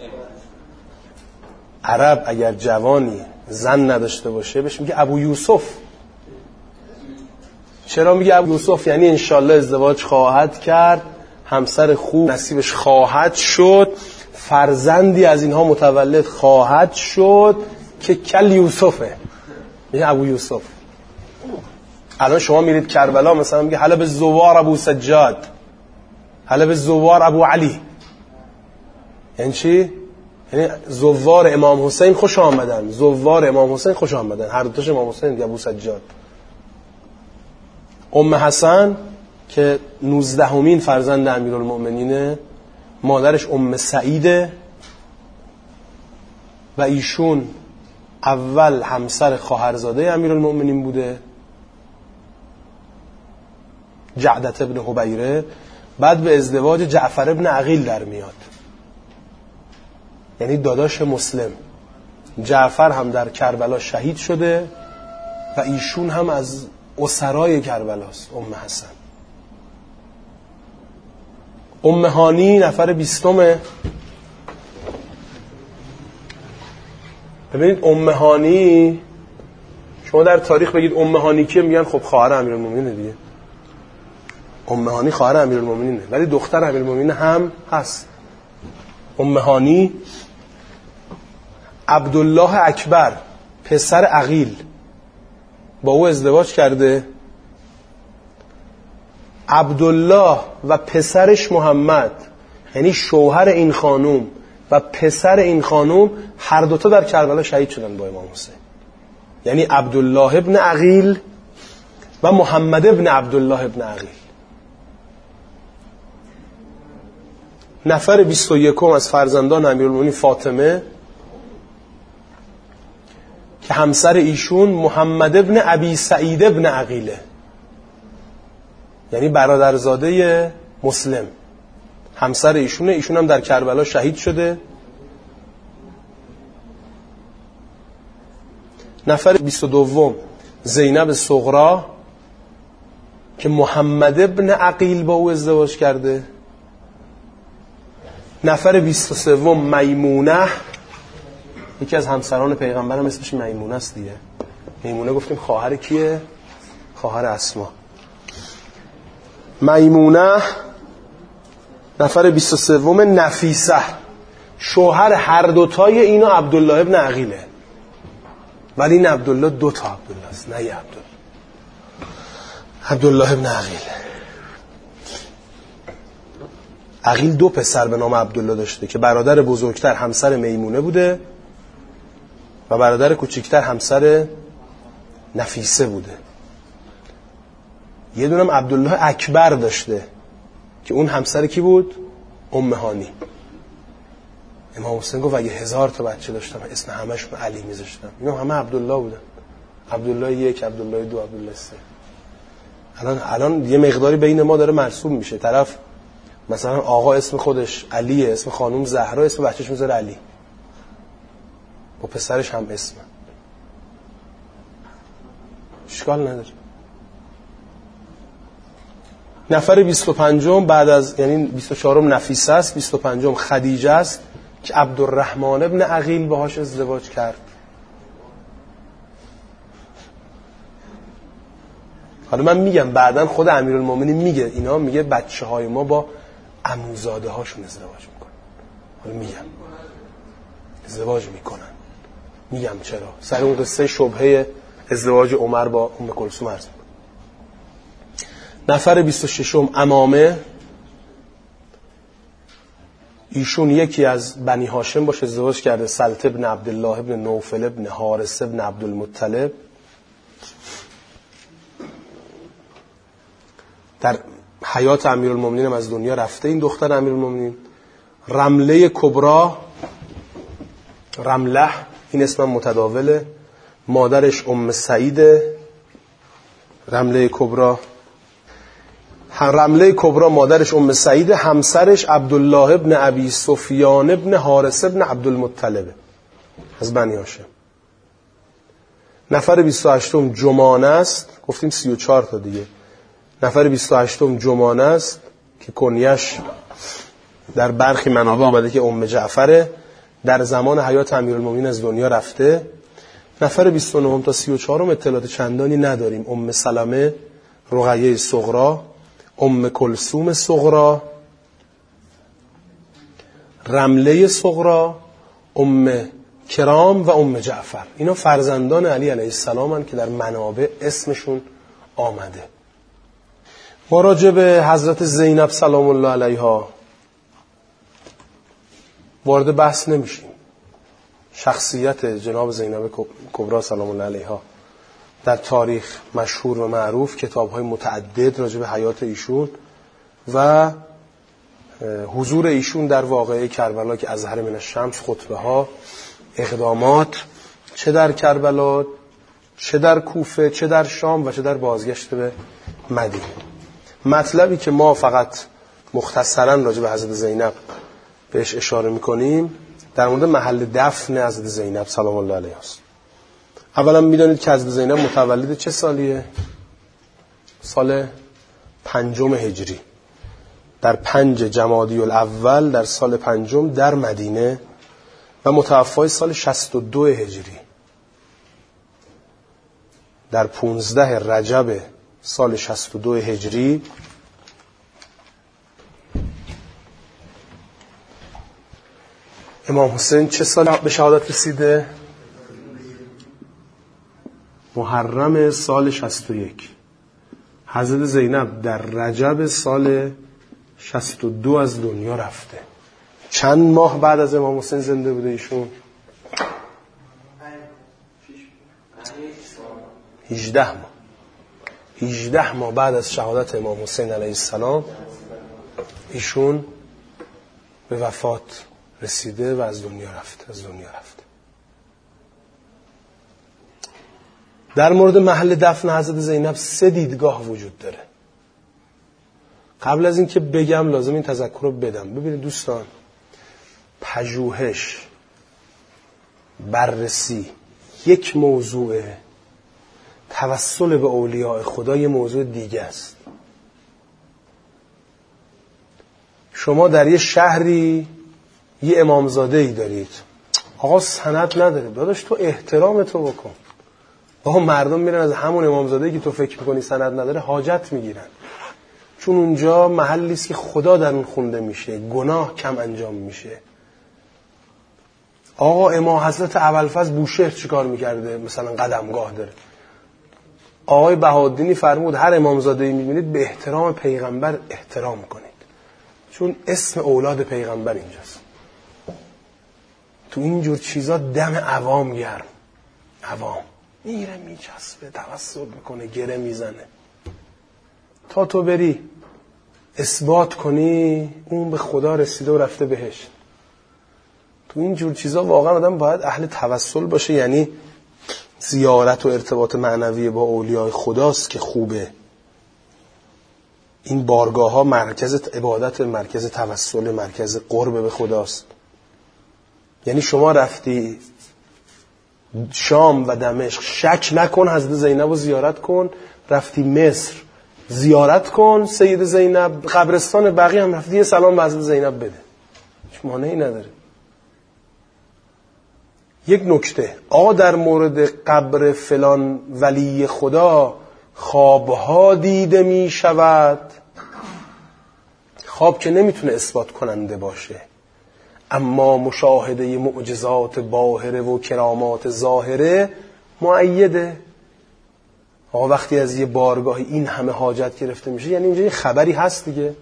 عرب اگر جوانی زن نداشته باشه بهش میگه ابو یوسف. چرا میگه ابو یوسف؟ یعنی انشالله ازدواج خواهد کرد، همسر خوب نصیبش خواهد شد، فرزندی از اینها متولد خواهد شد که کل یوسفه، میگه ابو یوسف. الان شما میرید کربلا مثلا میگه حلب الزوار ابو سجاد، حلب الزوار ابو علی. یعنی چی؟ یعنی زوار امام حسین خوش آمدن، زوار امام حسین خوش آمدن، هر دوتاش امام حسین دیگه ابو سجاد. ام حسن که نوزدهمین فرزند امیرالمومنینه، مادرش ام سعیده و ایشون اول همسر خواهرزاده امیرالمومنین بوده، جعدت ابن حبیره. بعد به ازدواج جعفر ابن عقیل در میاد، یعنی داداش مسلم. جعفر هم در کربلا شهید شده و ایشون هم از اسرای کربلاست. ام حسن. ام هانی نفر بیستمه. ببینید ام هانی، شما در تاریخ بگید ام هانی کیه، میگن خب خواهر امیرالمومنینه دیگه. ام هانی خواهر امیرالمومنینه ولی دختر امیرالمومنین هم هست. ام هانی عبدالله اکبر پسر عقیل با او ازدواج کرده. عبدالله و پسرش محمد، یعنی شوهر این خانوم و پسر این خانوم، هر دوتا در کربلا شهید شدن با امام حسین. یعنی عبدالله ابن عقیل و محمد ابن عبدالله ابن عقیل. نفر بیست و یکم از فرزندان امیرالمومنین فاطمه که همسر ایشون محمد ابن ابی سعید ابن عقیله، یعنی برادرزاده مسلم، همسر ایشونه. ایشون هم در کربلا شهید شده. نفر بیست و دوم زینب صغرا که محمد ابن عقیل با او ازدواج کرده. نفر بیست و سوم میمونه، یکی از همسران پیغمبرم اسمش میمونه است دیگه. میمونه گفتیم خواهر کیه؟ خواهر اسما. میمونه. نفر بیست و سوم نفیسه، شوهر هر دوتای اینا عبدالله ابن عقیله، ولی این عبدالله دو تا عبدالله است، نه یه عبدالله. عبدالله ابن عقیل. عقیل دو پسر به نام عبدالله داشته که برادر بزرگتر همسر میمونه بوده و برادر کوچکتر همسر نفیسه بوده. یه دونم عبدالله اکبر داشته که اون همسر کی بود؟ ام هانی. امام حسین گفت اگه هزار تا بچه داشتم اسم همشون علی میذاشتم. اینا همه عبدالله بودن. عبدالله یک، عبدالله دو، عبدالله سه. الان الان یه مقداری بین ما داره مرسوم میشه. طرف مثلا آقا اسم خودش علیه، اسم خانوم زهرا، اسم بچه‌ش میذاره علی، با پسرش هم اسم. اشکال نداره. نفر بیست و پنجم بعد از، یعنی بیست و چهارم نفیسه است، بیست و پنجم خدیجه است که عبدالرحمن ابن عقیل باهاش ازدواج کرد. حالا من میگم بعدن خود امیرالمومنین میگه اینا، میگه بچه های ما با عموزاده هاشون ازدواج میکنن. حالا میگم ازدواج میکنن، میگم چرا. سر اون قصه شبهه ازدواج عمر با ام کلثوم عرض میکنم. نفر بیست و ششم امامه، ایشون یکی از بنی هاشم باشه ازدواج کرده، سلط ابن عبدالله ابن نوفل ابن حارث ابن عبدالمطلب. در حیات امیرالمومنین هم از دنیا رفته این دختر امیرالمومنین. رمله کبرا، رمله این اسم متداوله، مادرش ام سعیده. رمله کبرا، رمله کبرا مادرش ام سعیده، همسرش عبدالله ابن ابی سفیان ابن حارث ابن عبدالمطلب از بنی هاشم. نفر بیست و هشتم جمانه است، گفتیم سی و چهار تا دیگه. نفر بیست و هشتم جمانه است که کنیش در برخی منابع آمده که ام جعفره، در زمان حیات امیرالمومنین از دنیا رفته. نفر بیست و نه تا سی و چهار اطلاعات چندانی نداریم. ام سلمه رقیه صغرا، ام کلثوم صغرا، رمله صغرا، ام کرام و ام جعفر. اینا فرزندان علی علیه السلام هستند که در منابع اسمشون آمده. ما راجع به حضرت زینب سلام الله علیها وارد بحث نمیشیم. شخصیت جناب زینب کبرا سلام الله علیها در تاریخ مشهور و معروف، کتاب‌های متعدد راجع به حیات ایشون و حضور ایشون در واقعه کربلا که اظهر من الشمس، خطبه ها، اقدامات، چه در کربلا، چه در کوفه، چه در شام و چه در بازگشت به مدینه. مطلبی که ما فقط مختصراً راجع به حضرت زینب بهش اشاره می‌کنیم در مورد محل دفن حضرت زینب سلام الله علیها است. اولا میدونید که حضرت زینب متولد چه سالیه؟ سال پنجم هجری، در پنج جمادی الاول در سال پنجم در مدینه و متوفای سال شصت و دو هجری، در پونزده رجب سال شصت و دو هجری امام حسین چه سال به شهادت رسیده؟ محرم سال شصت و یک. حضرت زینب در رجب سال شصت و دو از دنیا رفته. چند ماه بعد از امام حسین زنده بوده ایشون؟ هجده ماه. هجده ماه بعد از شهادت امام حسین علیه السلام ایشون به وفات رسیده و از دنیا رفته از دنیا رفته. در مورد محل دفن حضرت زینب سه دیدگاه وجود داره. قبل از این که بگم لازم این تذکر رو بدم. ببینید دوستان، پژوهش، بررسی یک موضوعه، توسل به اولیاء خدا یه موضوع دیگه است. شما در یه شهری یه امامزاده ای دارید، آقا سند نداره، داداش تو احترام تو بکن. آقا مردم میرن از همون امامزاده ای که تو فکر میکنی سند نداره حاجت میگیرن، چون اونجا محلی است که خدا در اون خونده میشه، گناه کم انجام میشه. آقا امام حضرت ابوالفضل بوشهر چیکار میکرده؟ مثلا قدمگاه داره. آقای بهاءالدینی فرمود هر امامزاده‌ای میبینید به احترام پیغمبر احترام کنید، چون اسم اولاد پیغمبر اینجاست. تو اینجور چیزا دم عوام گرم، عوام میره میچسبه، توسل میکنه، گره میزنه، تا تو بری اثبات کنی اون به خدا رسیده و رفته بهش. تو اینجور چیزا واقعا آدم باید اهل توسل باشه، یعنی زیارت و ارتباط معنوی با اولیاء خداست که خوبه. این بارگاه ها مرکز عبادت، مرکز توسل، مرکز قرب به خداست. یعنی شما رفتی شام و دمشق، شک نکن حضرت زینب رو زیارت کن. رفتی مصر، زیارت کن سید زینب. قبرستان بقیه هم رفتی یه سلام به حضرت زینب بده، هیچ مانعی نداره. یک نکته، آقا در مورد قبر فلان ولی خدا خوابها دیده می شود. خواب که نمیتونه اثبات کننده باشه، اما مشاهده معجزات باهره و کرامات ظاهره مؤیده. آقا وقتی از یه بارگاهی این همه حاجت گرفته میشه، یعنی اینجا یه خبری هست دیگه.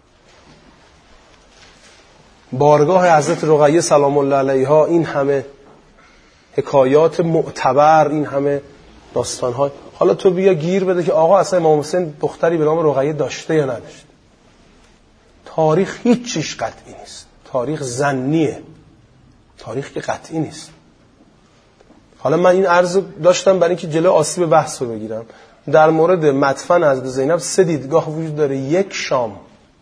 بارگاه حضرت رقیه سلام الله علیها، این همه حکایات معتبر، این همه داستان‌ها. حالا تو بیا گیر بده که آقا اصلا امام حسین دختری به نام رقیه داشته یا نداشته. تاریخ هیچ چیز قطعی نیست، تاریخ ظنیه، تاریخ که قطعی نیست. حالا من این عرض داشتم برای اینکه جلو آسیب بحث رو بگیرم. در مورد مدفن حضرت زینب سه دیدگاه وجود داره. یک، شام.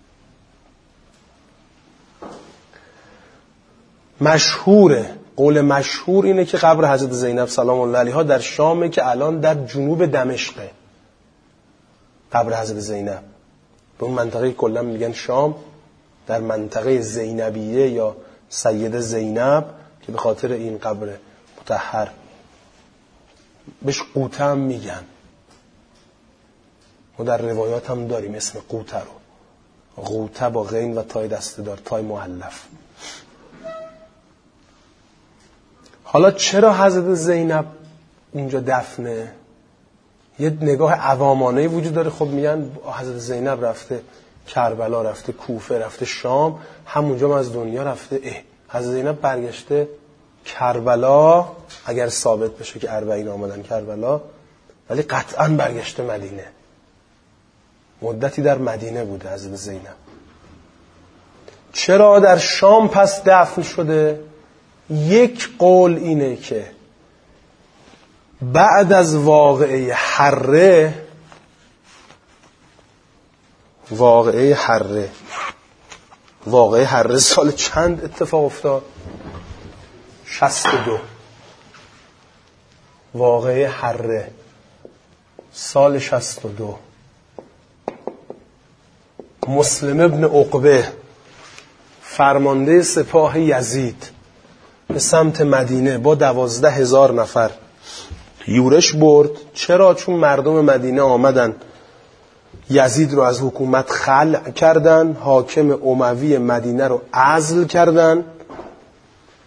مشهوره، قول مشهور اینه که قبر حضرت زینب سلام الله علیها در شامه که الان در جنوب دمشقه. قبر حضرت زینب به اون منطقه کلا میگن شام، در منطقه زینبیه یا سیده زینب که به خاطر این قبر مطهر بهش قوطه هم میگن. ما در روایات هم داریم اسم قوطه رو، قوطه با غین و تای دسته دار، تای مؤلف. حالا چرا حضرت زینب اونجا دفنه؟ یه نگاه عوامانه وجود داره. خب میگن حضرت زینب رفته کربلا، رفته کوفه، رفته شام، همونجا از دنیا رفته. اه حضرت زینب برگشته کربلا، اگر ثابت بشه که اربعین آمدن کربلا، ولی قطعا برگشته مدینه. مدتی در مدینه بوده حضرت زینب. چرا در شام پس دفن شده؟ یک قول اینه که بعد از واقعه حره، واقعه حره واقعه حره سال چند اتفاق افتاد؟ شصت و دو. واقعه حره سال شصت و دو. مسلم ابن عقبه فرمانده سپاه یزید به سمت مدینه با دوازده هزار نفر یورش برد. چرا؟ چون مردم مدینه آمدن یزید رو از حکومت خلع کردن، حاکم اموی مدینه رو عزل کردن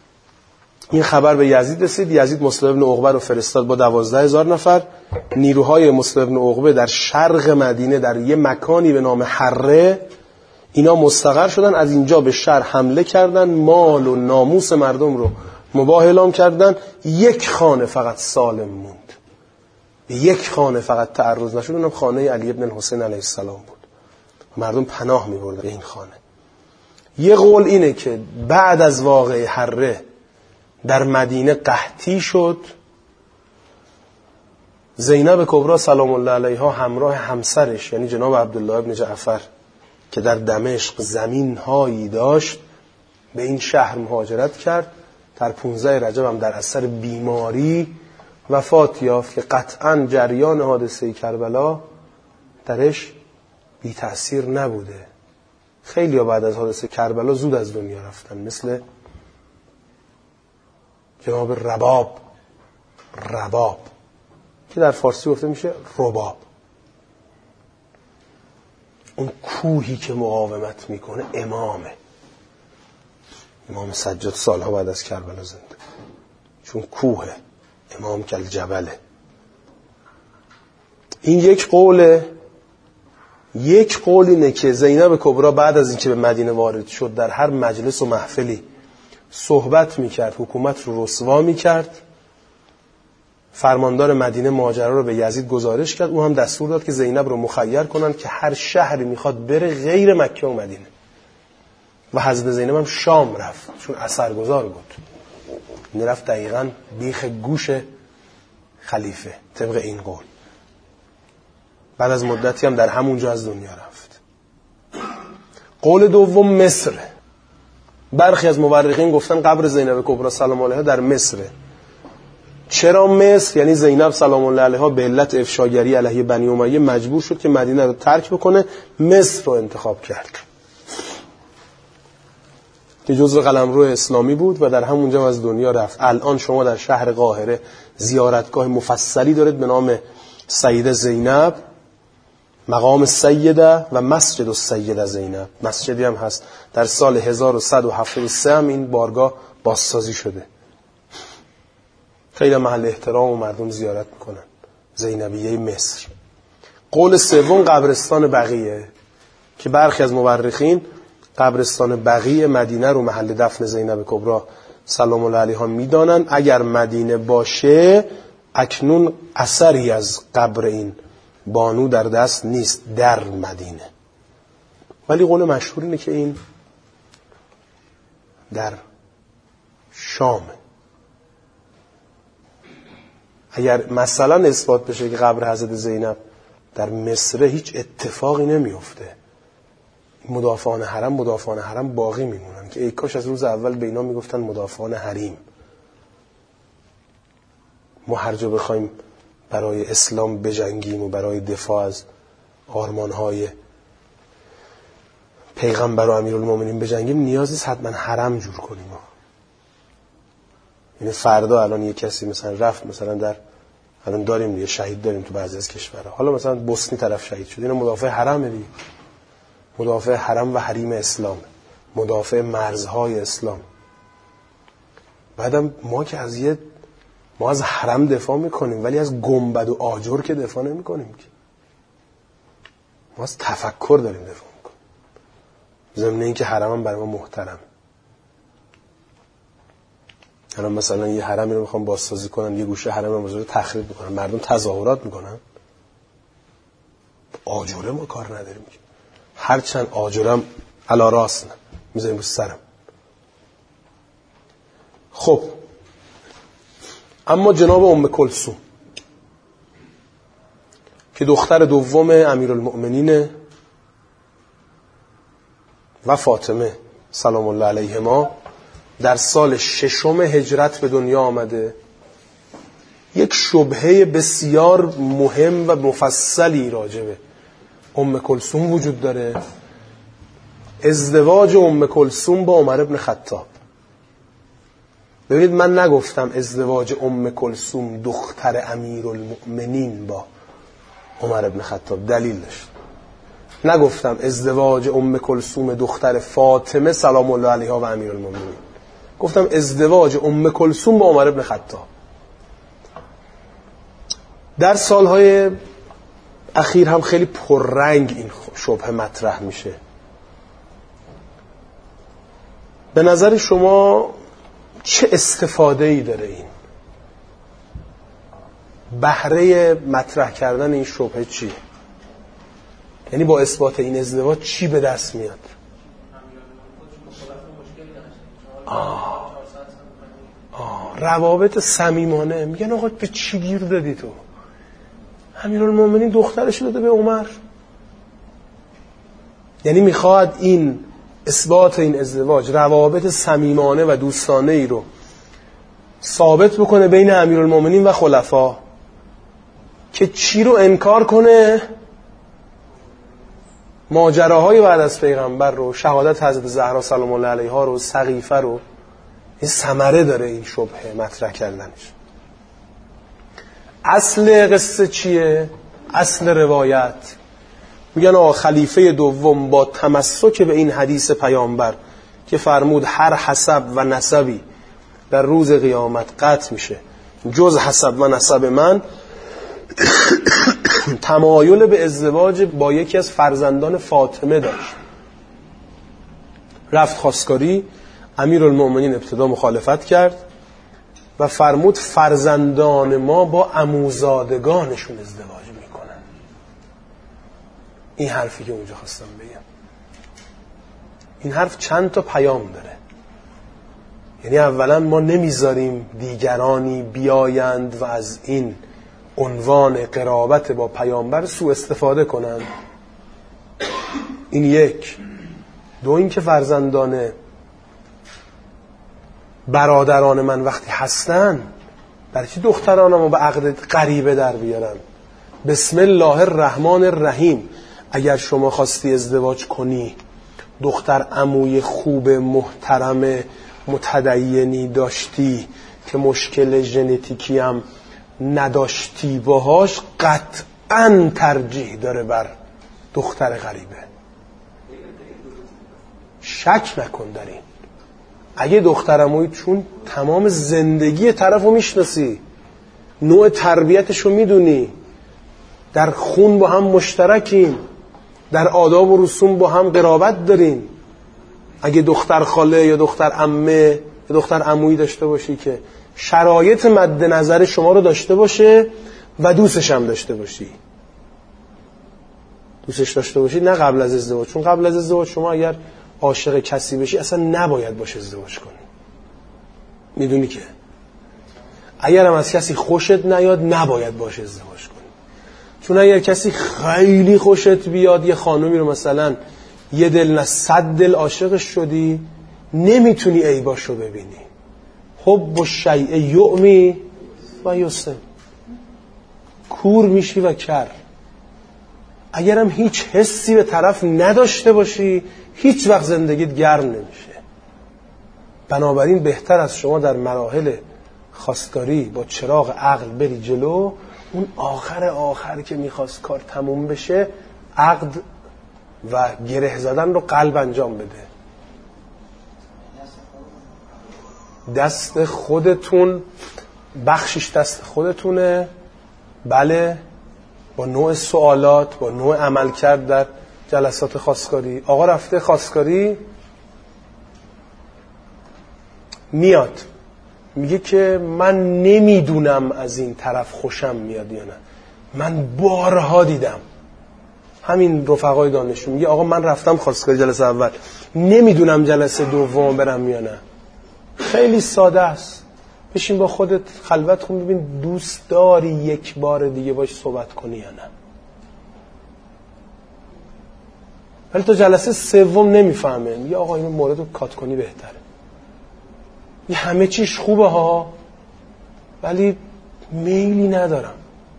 این خبر به یزید رسید. یزید مسلم بن عقبه رو فرستاد با دوازده هزار نفر. نیروهای مسلم بن عقبه در شرق مدینه در یه مکانی به نام حره اینا مستقر شدن. از اینجا به شهر حمله کردن، مال و ناموس مردم رو مباح اعلام کردن. یک خانه فقط سالم موند، به یک خانه فقط تعرض نشد، اونم خانه علی ابن الحسین علیه السلام بود. مردم پناه می‌بردن به این خانه. یه قول اینه که بعد از واقعه حره در مدینه قحطی شد. زینب کبرا سلام الله علیها همراه همسرش یعنی جناب عبدالله ابن جعفر که در دمشق زمین هایی داشت به این شهر مهاجرت کرد. در پانزده رجب هم در اثر بیماری وفات یافت که قطعاً جریان حادثه کربلا درش بی تأثیر نبوده. خیلی ها بعد از حادثه کربلا زود از دنیا رفتن، مثل جناب رباب رباب که در فارسی گفته میشه رباب. اون کوهی که مقاومت میکنه امامه. امام سجاد سالها بعد از کربلا زنده، چون کوهه، امام کل جبله. این یک قوله. یک قول اینه که زینب کبرا بعد از اینکه به مدینه وارد شد در هر مجلس و محفلی صحبت میکرد، حکومت رو رسوا میکرد. فرماندار مدینه ماجرا رو به یزید گزارش کرد. او هم دستور داد که زینب رو مخیر کنن که هر شهری میخواد بره غیر مکه و مدینه. و حضرت زینب هم شام رفت چون اثرگذار بود. این رفت دقیقاً بیخ گوش خلیفه طبق این قول. بعد از مدتی هم در همونجا از دنیا رفت. قول دوم مصر. برخی از مورخین گفتن قبر زینب کبرا سلام علیها در مصر. چرا مصر؟ یعنی زینب سلام الله علیها به علت افشاگری علیه بنی امیه مجبور شد که مدینه رو ترک بکنه، مصر رو انتخاب کرد که جزو قلمرو اسلامی بود و در همونجا از دنیا رفت. الان شما در شهر قاهره زیارتگاه مفصلی دارید به نام سیده زینب، مقام سیده و مسجد السیده زینب. مسجدی هم هست. در سال هزار و صد و هفتاد و سه هم این بارگاه بازسازی شده. خیلی محل احترام و مردم زیارت میکنن. زینبیه مصر. قول سوم قبرستان بقیه که برخی از مورخین قبرستان بقیه مدینه رو محل دفن زینب کبرا سلام الله علیها میدانن. اگر مدینه باشه اکنون اثری از قبر این بانو در دست نیست در مدینه، ولی قول مشهور اینه که این در شامه. اگر مثلا اثبات بشه که قبر حضرت زینب در مصر، هیچ اتفاقی نمیفته. مدافعان حرم مدافعان حرم باقی میمونن که ای کاش از روز اول به اینا میگفتن مدافعان حریم. ما هر جا بخوایم برای اسلام بجنگیم و برای دفاع از آرمانهای پیغمبر و امیرالمومنین بجنگیم، نیازی نیست حتما حرم جور کنیم. یعنی فردا الان یه کسی مثلا رفت مثلا در الان داریم یه شهید داریم تو بعضی از کشورها، حالا مثلا بوسنی طرف شهید شد، اینا مدافع حرم دیگه، مدافع حرم و حریم اسلام، مدافع مرزهای اسلام. بعدم ما که از یه ما از حرم دفاع میکنیم ولی از گنبد و آجر که دفاع نمیکنیم که. ما از تفکر داریم دفاع میکنیم. ضمن این که حرم هم برای ما محترم. الان مثلا یه حرمی رو میخوام بازسازی کنن، یه گوشه حرم رو بزرگ تخریب میکنن، مردم تظاهرات میکنن، آجره ما کار نداریم که. هرچند آجرم علا راست نه میذاریم رو سرم. خب اما جناب ام کلثوم که دختر دوم امیرالمؤمنین و فاطمه سلام الله علیهما در سال ششم هجرت به دنیا آمده، یک شبهه بسیار مهم و مفصلی راجبه ام کلثوم وجود داره. ازدواج ام کلثوم با عمر ابن خطاب. ببینید من نگفتم ازدواج ام کلثوم دختر امیرالمؤمنین با عمر ابن خطاب، دلیل داشت. نگفتم ازدواج ام کلثوم دختر فاطمه سلام الله علیها و امیرالمؤمنین، گفتم ازدواج ام کلثوم با عمر بن خطاب. در سالهای اخیر هم خیلی پررنگ این شبهه مطرح میشه. به نظر شما چه استفاده ای داره این؟ بهره مطرح کردن این شبهه چیه؟ یعنی با اثبات این ازدواج چی به دست میاد؟ آه. آه. روابط صمیمانه. میگن آقا به چی گیر دادی تو؟ امیرالمومنین دخترش داده به عمر. یعنی میخواد این اثبات این ازدواج روابط صمیمانه و دوستانه ای رو ثابت بکنه بین امیرالمومنین و خلفا که چی رو انکار کنه؟ ماجراهای بعد از پیغمبر رو، شهادت حضرت زهرا سلام الله علیها رو، سقیفه رو. این ثمره داره این شبهه مطرح کردنش. اصل قصه چیه؟ اصل روایت میگن آقا خلیفه دوم با تمسک به این حدیث پیامبر که فرمود هر حسب و نسبی در روز قیامت قطع میشه جز حسب و نسب من، تمایل به ازدواج با یکی از فرزندان فاطمه داشت. رفت خواستگاری، امیرالمومنین ابتدا مخالفت کرد و فرمود فرزندان ما با عموزادگانشون ازدواج میکنن. این حرفی که اونجا خواستم بگم، این حرف چند تا پیام داره. یعنی اولا ما نمیذاریم دیگرانی بیایند و از این عنوان قرابت با پیامبر سوء استفاده کنن. این یک. دو این که فرزندان برادران من وقتی هستن برای چی دخترانمو به عقد غریبه در بیارن؟ بسم الله الرحمن الرحیم. اگر شما خواستی ازدواج کنی، دختر عموی خوب محترم متدینی داشتی که مشکل ژنتیکی هم نداشتی باهاش، قطعاً ترجیح داره بر دختر غریبه. شک نکن در این. اگه دخترموی، چون تمام زندگی طرفو میشناسی، نوع تربیتشو میدونی، در خون با هم مشترکین، در آداب و رسوم با هم قرابت دارین، اگه دختر خاله یا دختر عمه یا دختر عمویی داشته باشی که شرایط مد نظر شما رو داشته باشه و دوستش هم داشته باشی، دوستش داشته باشی نه قبل از ازدواج، چون قبل از ازدواج شما اگر عاشق کسی بشی اصلا نباید باشه ازدواج کنی. میدونی که اگر هم از کسی خوشت نیاد نباید باشه ازدواج کنی. چون اگر کسی خیلی خوشت بیاد، یه خانومی رو مثلا یه دل نه صد دل عاشقش شدی، نمیتونی عیباشو ببینی. حب و شیء یعمی و یسم، کور میشی و کر. اگرم هیچ حسی به طرف نداشته باشی، هیچ وقت زندگیت گرم نمیشه. بنابراین بهتر از شما در مراحل خواستگاری با چراغ عقل بری جلو، اون آخر آخر که میخواست کار تموم بشه، عقد و گره زدن رو قلب انجام بده. دست خودتون، بخشش دست خودتونه. بله، با نوع سوالات، با نوع عمل کرد در جلسات خواستگاری. آقا رفته خواستگاری، میاد میگه که من نمیدونم از این طرف خوشم میاد یا نه، من بارها دیدم. همین رفقای دانشجو میگه آقا من رفتم خواستگاری جلسه اول، نمیدونم جلسه دوم برم یا نه. خیلی ساده است. بشین با خودت خلوت کن، ببین دوست داری یک بار دیگه باش صحبت کنی یا نه. ولی تو جلسه سوم نمیفهمه، میگه آقا اینو مورد رو کات کنی بهتره. یه همه چیش خوبه ها، ولی میلی ندارم.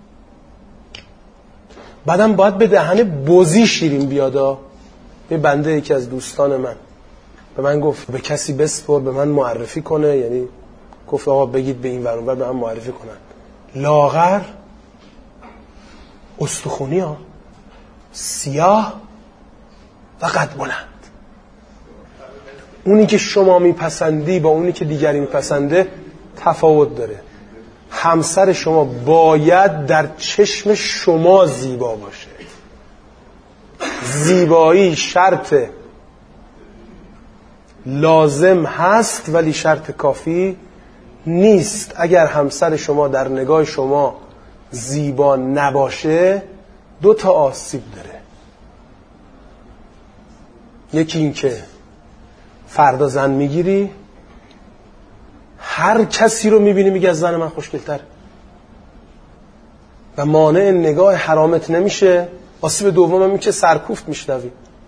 بعدم باید به دهن بزی شیرین بیادا. یه بنده یکی از دوستان من به من گفت به کسی بسپر به من معرفی کنه، یعنی گفت آقا بگید به این ور اون ور به من معرفی کنن. لاغر، استخونی ها، سیاه و قد بلند. اونی که شما میپسندی با اونی که دیگری میپسنده تفاوت داره. همسر شما باید در چشم شما زیبا باشه. زیبایی شرط لازم هست ولی شرط کافی نیست. اگر همسر شما در نگاه شما زیبا نباشه دو تا آسیب داره. یکی این که فردا زن میگیری، هر کسی رو میبینی میگه از زن من خوشگل‌تر و مانع نگاه حرامت نمیشه. آسیب دوم هم این که سرکوفت میشنوی.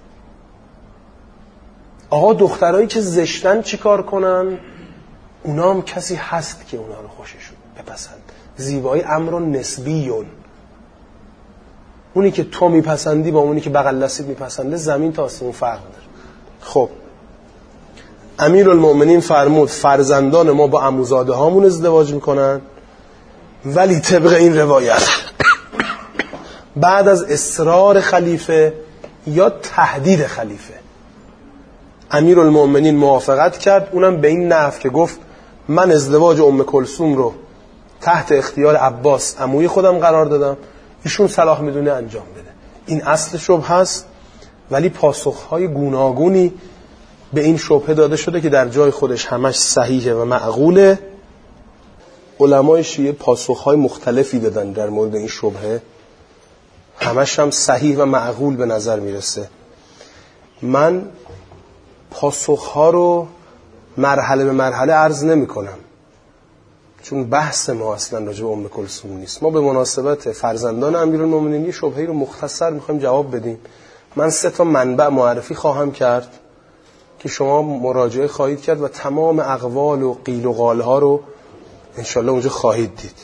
آقا دخترایی که زشتن چی کار کنن؟ اونا هم کسی هست که اونا رو خوششون بپسند. زیبایی امر نسبیون. اونی که تو میپسندی با اونی که بغل دستت میپسنده زمین تا آسمون فرق داره. خب امیرالمؤمنین فرمود فرزندان ما با عموزاده هامون ازدواج میکنن، ولی طبق این روایت بعد از اصرار خلیفه یا تهدید خلیفه امیرالمؤمنین موافقت کرد، اونم به این نحو که گفت من ازدواج ام کلثوم رو تحت اختیار عباس عموی خودم قرار دادم، ایشون صلاح میدونه انجام بده. این اصل شبهه است، ولی پاسخهای گوناگونی به این شبهه داده شده که در جای خودش همش صحیحه و معقوله. علمای شیعه پاسخهای مختلفی دادن در مورد این شبهه، همش هم صحیح و معقول به نظر میرسه. من پاسخها رو مرحله به مرحله عرض نمی کنم چون بحث ما اصلا راجع به ام کلثوم نیست. ما به مناسبت فرزندان امیرالمومنین شبهه‌ای رو مختصر میخوایم جواب بدیم. من سه تا منبع معرفی خواهم کرد که شما مراجعه خواهید کرد و تمام اقوال و قیل و قالها رو انشالله اونجا خواهید دید.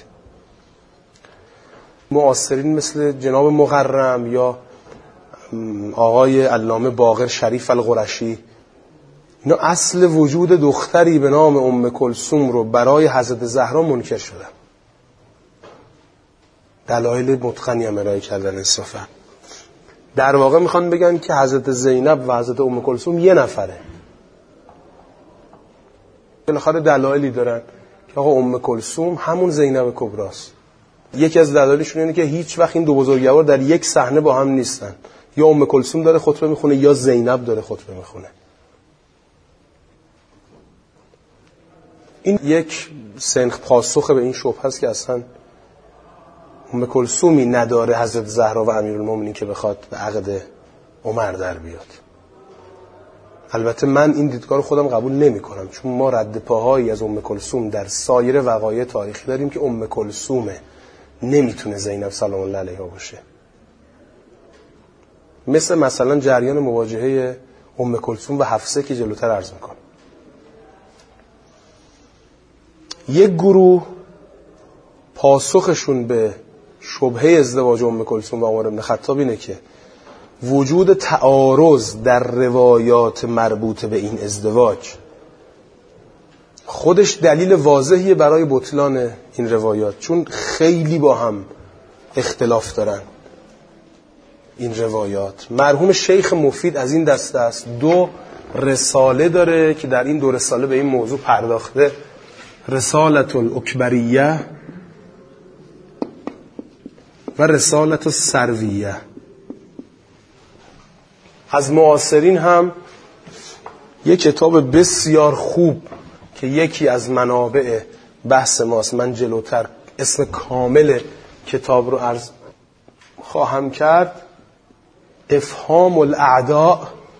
معاصرین مثل جناب مقرم یا آقای علامه باقر شریف القرشی، اینا اصل وجود دختری به نام ام کلثوم رو برای حضرت زهرا منکر شدن. دلایل متقنی هم ارائه کردن انصافا. در واقع میخوان بگن که حضرت زینب و حضرت ام کلثوم یه نفره. بالاخره دلایلی دارن که آقا ام کلثوم همون زینب کبراست. یکی از دلایلشون اینه که هیچ وقت این دو بزرگوار در یک صحنه با هم نیستن. یا ام کلثوم داره خطبه میخونه یا زینب داره خطبه میخونه. این یک سنخ پاسخ به این شبهه است که اصلا ام کلثومی نداره حضرت زهرا و امیرالمومنین که بخواد به عقد عمر در بیاد. البته من این دیدگاه رو خودم قبول نمی کنم، چون ما رد پاهایی از ام کلثوم در سایر وقایع تاریخی داریم که ام کلثوم نمیتونه زینب سلام الله علیها باشه. مثل مثلا جریان مواجهه ام کلثوم و حفصه که جلوتر عرض میکنم. یک گروه پاسخشون به شبهه ازدواج ام کلثوم و عمر بن خطاب اینه که وجود تعارض در روایات مربوط به این ازدواج خودش دلیل واضحیه برای بطلان این روایات، چون خیلی با هم اختلاف دارن این روایات. مرحوم شیخ مفید از این دسته است، دو رساله داره که در این دو رساله به این موضوع پرداخته. رسالت الاکبریه و رسالت السرویه. از معاصرین هم یک کتاب بسیار خوب که یکی از منابع بحث ماست، من جلوتر اسم کامل کتاب رو عرض خواهم کرد، افهام الاعداء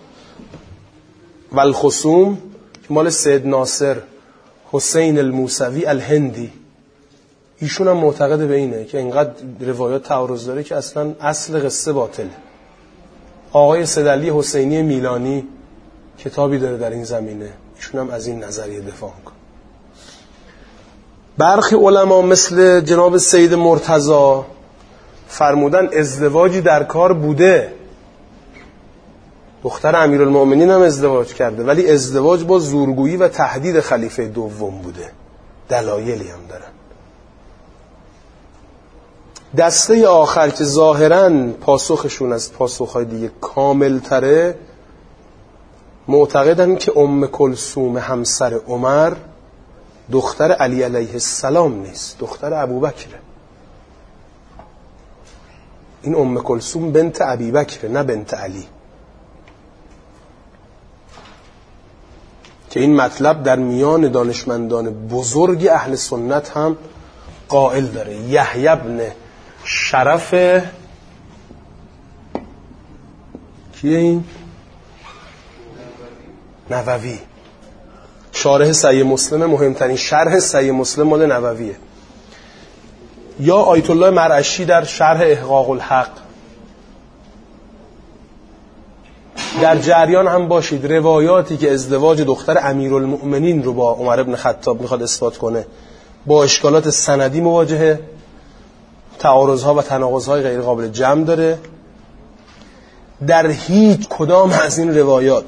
و الخصوم، مال سید ناصر حسین الموسوی الهندی. ایشون هم معتقد به اینه که اینقدر روایات تعارض داره که اصلا اصل قصه باطله. آقای سیدعلی حسینی میلانی کتابی داره در این زمینه، ایشون هم از این نظریه دفاع میکنه. برخی علما مثل جناب سید مرتضی فرمودن ازدواجی در کار بوده، دختر امیرالمؤمنین هم ازدواج کرده، ولی ازدواج با زورگویی و تهدید خلیفه دوم بوده. دلایلی هم دارن. دسته آخر که ظاهراً پاسخشون از پاسخهای دیگه کامل تره، معتقدن که ام کلثوم همسر عمر دختر علی علیه السلام نیست، دختر ابوبکره. این ام کلثوم بنت ابیبکره نه بنت علی. که این مطلب در میان دانشمندان بزرگ اهل سنت هم قائل داره. یحیی بن شرف کیه این؟ نووی، شارح صحیح مسلم، مهمترین شرح صحیح مسلم مال نوویه. یا آیت الله مرعشی در شرح احقاق الحق. در جریان هم باشید روایاتی که ازدواج دختر امیرالمؤمنین رو با عمر بن خطاب میخواد اثبات کنه با اشکالات سندی مواجهه، تعارضها و تناقضهای غیر قابل جمع داره. در هیچ کدام از این روایات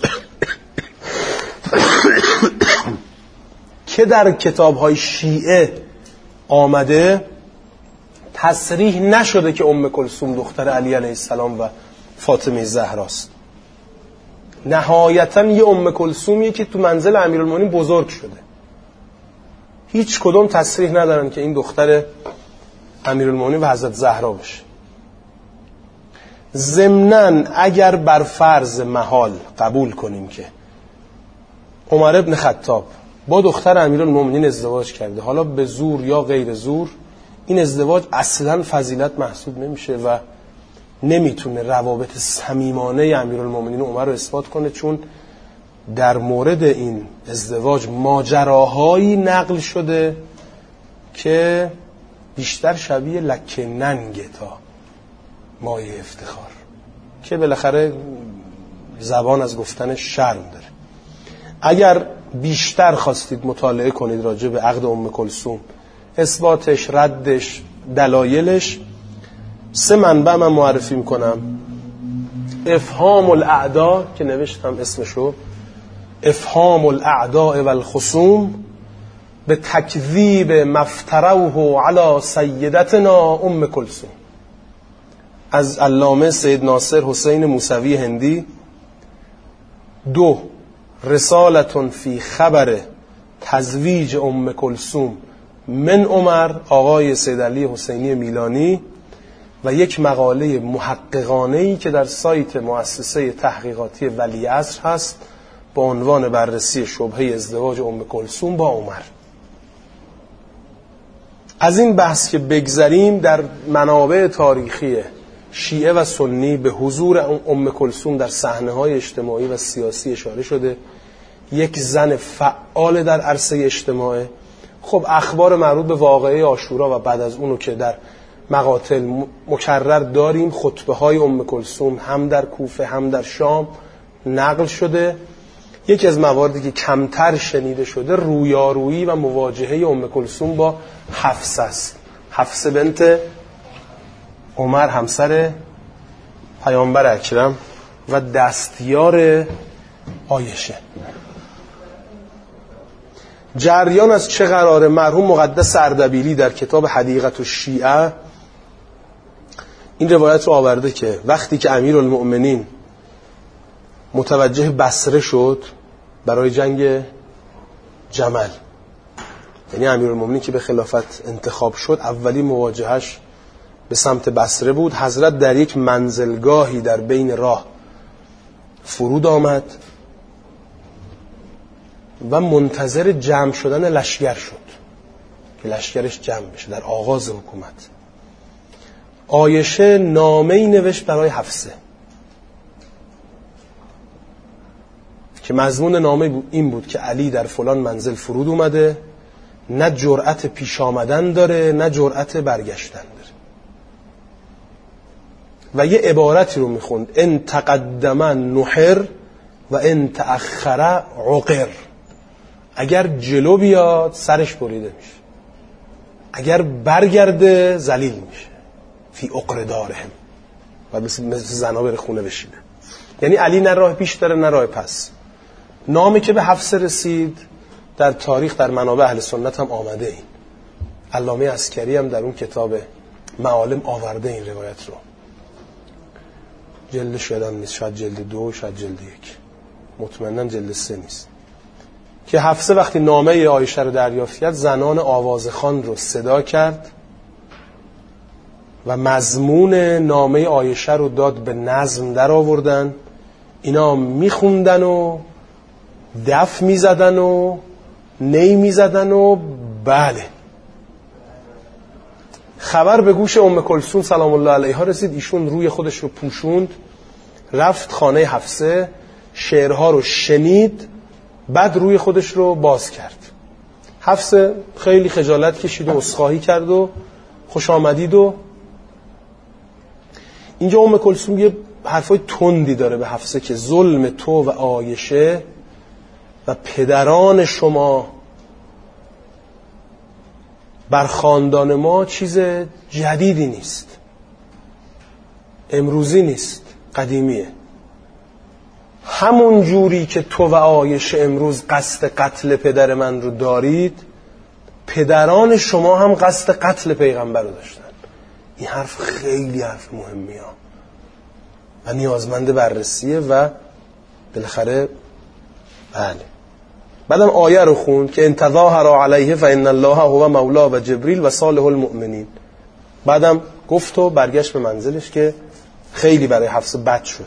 که در کتاب‌های شیعه آمده تصریح نشده که ام کلثوم دختر علی علیه السلام و فاطمه زهراست. نهایتاً یه ام کلثومیه که تو منزل امیرالمومنین بزرگ شده. هیچ کدوم تصریح ندارن که این دختر امیرالمومنین و حضرت زهرا باشه. ضمناً اگر بر فرض محال قبول کنیم که عمر بن خطاب با دختر امیرالمومنین ازدواج کرده، حالا به زور یا غیر زور، این ازدواج اصلاً فضیلت محسوب نمیشه و نمیتونه روابط صمیمانه امیرالمومنین و عمر رو اثبات کنه، چون در مورد این ازدواج ماجراهایی نقل شده که بیشتر شبیه لکه ننگه تا مایه افتخار، که بالاخره زبان از گفتن شرم داره. اگر بیشتر خواستید مطالعه کنید راجع به عقد ام کلثوم، اثباتش، ردش، دلایلش، سه منبع من معرفی میکنم. افهام الاعداء که نوشتم اسمشو، افهام الاعداء والخصوم به تکذیب مفتروه علی سیدتنا ام کلثوم، از علامه سید ناصر حسین موسوی هندی. دو، رسالتون فی خبر تزویج ام کلثوم من عمر، آقای سید علی حسینی میلانی. و یک مقاله محققانه‌ای که در سایت مؤسسه تحقیقاتی ولیعصر هست با عنوان بررسی شبهه ازدواج ام کلثوم با عمر. از این بحث که بگذریم، در منابع تاریخی شیعه و سنی به حضور ام کلثوم در صحنه‌های اجتماعی و سیاسی اشاره شده. یک زن فعال در عرصه اجتماعی. خب اخبار مربوط به واقعه عاشورا و بعد از اونو که در مقاتل مکرر داریم، خطبه های ام کلثوم هم در کوفه هم در شام نقل شده. یکی از مواردی که کمتر شنیده شده رویارویی و مواجهه ام کلثوم با حفصه است. حفصه بنت عمر، همسر پیامبر اکرم و دستیار عایشه. جریان از چه قراره؟ مرحوم مقدس اردبیلی در کتاب حدیقت الشیعه این روایت رو آورده که وقتی که امیرالمؤمنین متوجه بصره شد برای جنگ جمل، یعنی امیرالمؤمنین که به خلافت انتخاب شد، اولی مواجهش به سمت بصره بود. حضرت در یک منزلگاهی در بین راه فرود آمد و منتظر جمع شدن لشکر شد که لشکرش جمع بشه در آغاز حکومت. عایشه نامه‌ای نوشت برای حفصه که مضمون نامه این بود که علی در فلان منزل فرود اومده، نه جرأت پیش آمدن داره نه جرأت برگشتن داره. و یه عبارتی رو میخوند: ان تقدم نحر و ان تأخر عقر. اگر جلو بیاد سرش بریده میشه، اگر برگرده ذلیل میشه. فی عقر دارهم، و مثل, مثل زنا بره خونه بشینه. یعنی علی نه راه پیش داره نه راه پس. نامی که به حفصه رسید در تاریخ در منابع اهل سنت هم آمده. این علامه عسکری هم در اون کتاب معالم آورده این روایت رو. جلدش یادم نیست، شاید جلد دو، شاید جلد یک. مطمئناً جلد سه نیست، که حفصه وقتی نامه عایشه رو دریافت کرد زنان آوازخوان رو صدا کرد و مضمون نامه عایشه رو داد به نظم در آوردن. اینا میخوندن و دف میزدن و نی میزدن و بله خبر به گوش ام کلثوم سلام الله علیها رسید. ایشون روی خودش رو پوشوند، رفت خانه حفصه، شعرها رو شنید، بعد روی خودش رو باز کرد. حفصه خیلی خجالت کشید و عذرخواهی کرد و خوش آمدید. و اینجا ام کلثوم یه حرفای تندی داره به حفصه که ظلم تو و عایشه و پدران شما بر خاندان ما چیز جدیدی نیست، امروزی نیست، قدیمیه. همون جوری که تو و عایشه امروز قصد قتل پدر من رو دارید، پدران شما هم قصد قتل پیغمبر رو داشتن. این حرف خیلی حرف مهمیه و نیازمند بررسیه و بالاخره بله. بعدم آیه رو خوند که ان تظاهر علیه فان الله هو مولا و جبریل و صالح المؤمنین. بعدم گفت و برگشت به منزلش که خیلی برای حفصه بد شد.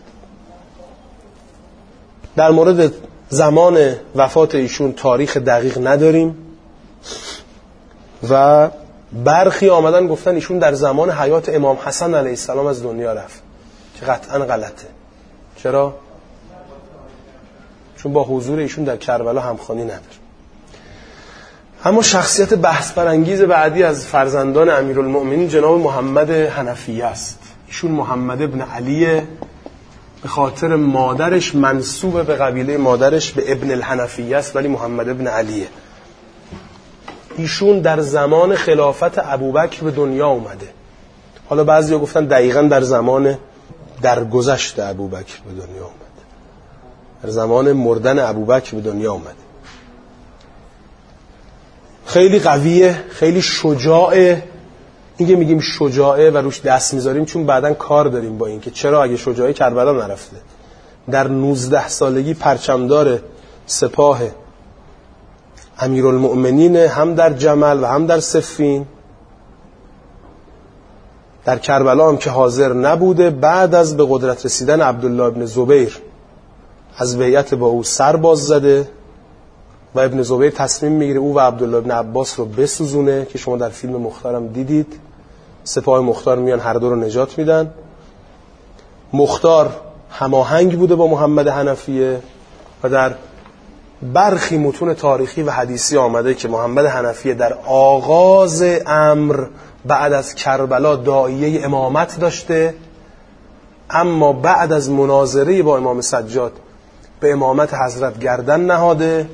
در مورد زمان وفات ایشون تاریخ دقیق نداریم و برخی آمدن گفتن ایشون در زمان حیات امام حسن علیه السلام از دنیا رفت، که قطعا غلطه. چرا؟ چون با حضور ایشون در کربلا همخوانی نداره. اما شخصیت بحث برانگیز بعدی از فرزندان امیرالمؤمنین جناب محمد حنفیه است. ایشون محمد ابن علیه، به خاطر مادرش منسوب به قبیله مادرش به ابن الحنفیه است، ولی محمد ابن علیه. ایشون در زمان خلافت ابوبکر به دنیا اومده. حالا بعضیا گفتن دقیقاً در زمان درگذشت ابوبکر به دنیا اومده، در زمان مردن ابوبکر به دنیا اومده. خیلی قویه، خیلی شجاعه. اینکه میگیم شجاعه و روش دست میذاریم چون بعداً کار داریم با این که چرا اگه شجاعه کربلا نرفته. در نوزده سالگی پرچمدار سپاه امیرالمؤمنین، هم در جمل و هم در صفین. در کربلا هم که حاضر نبوده. بعد از به قدرت رسیدن عبدالله ابن زبیر از بیعت با او سر باز زده و ابن زبیر تصمیم میگیره او و عبدالله ابن عباس رو بسوزونه، که شما در فیلم مختارم دیدید. سپاه مختار میان هر دو رو نجات میدن. مختار هماهنگ بوده با محمد حنفیه و در برخی متون تاریخی و حدیثی آمده که محمد حنفیه در آغاز امر بعد از کربلا داعیه امامت داشته، اما بعد از مناظره با امام سجاد به امامت حضرت گردن نهاده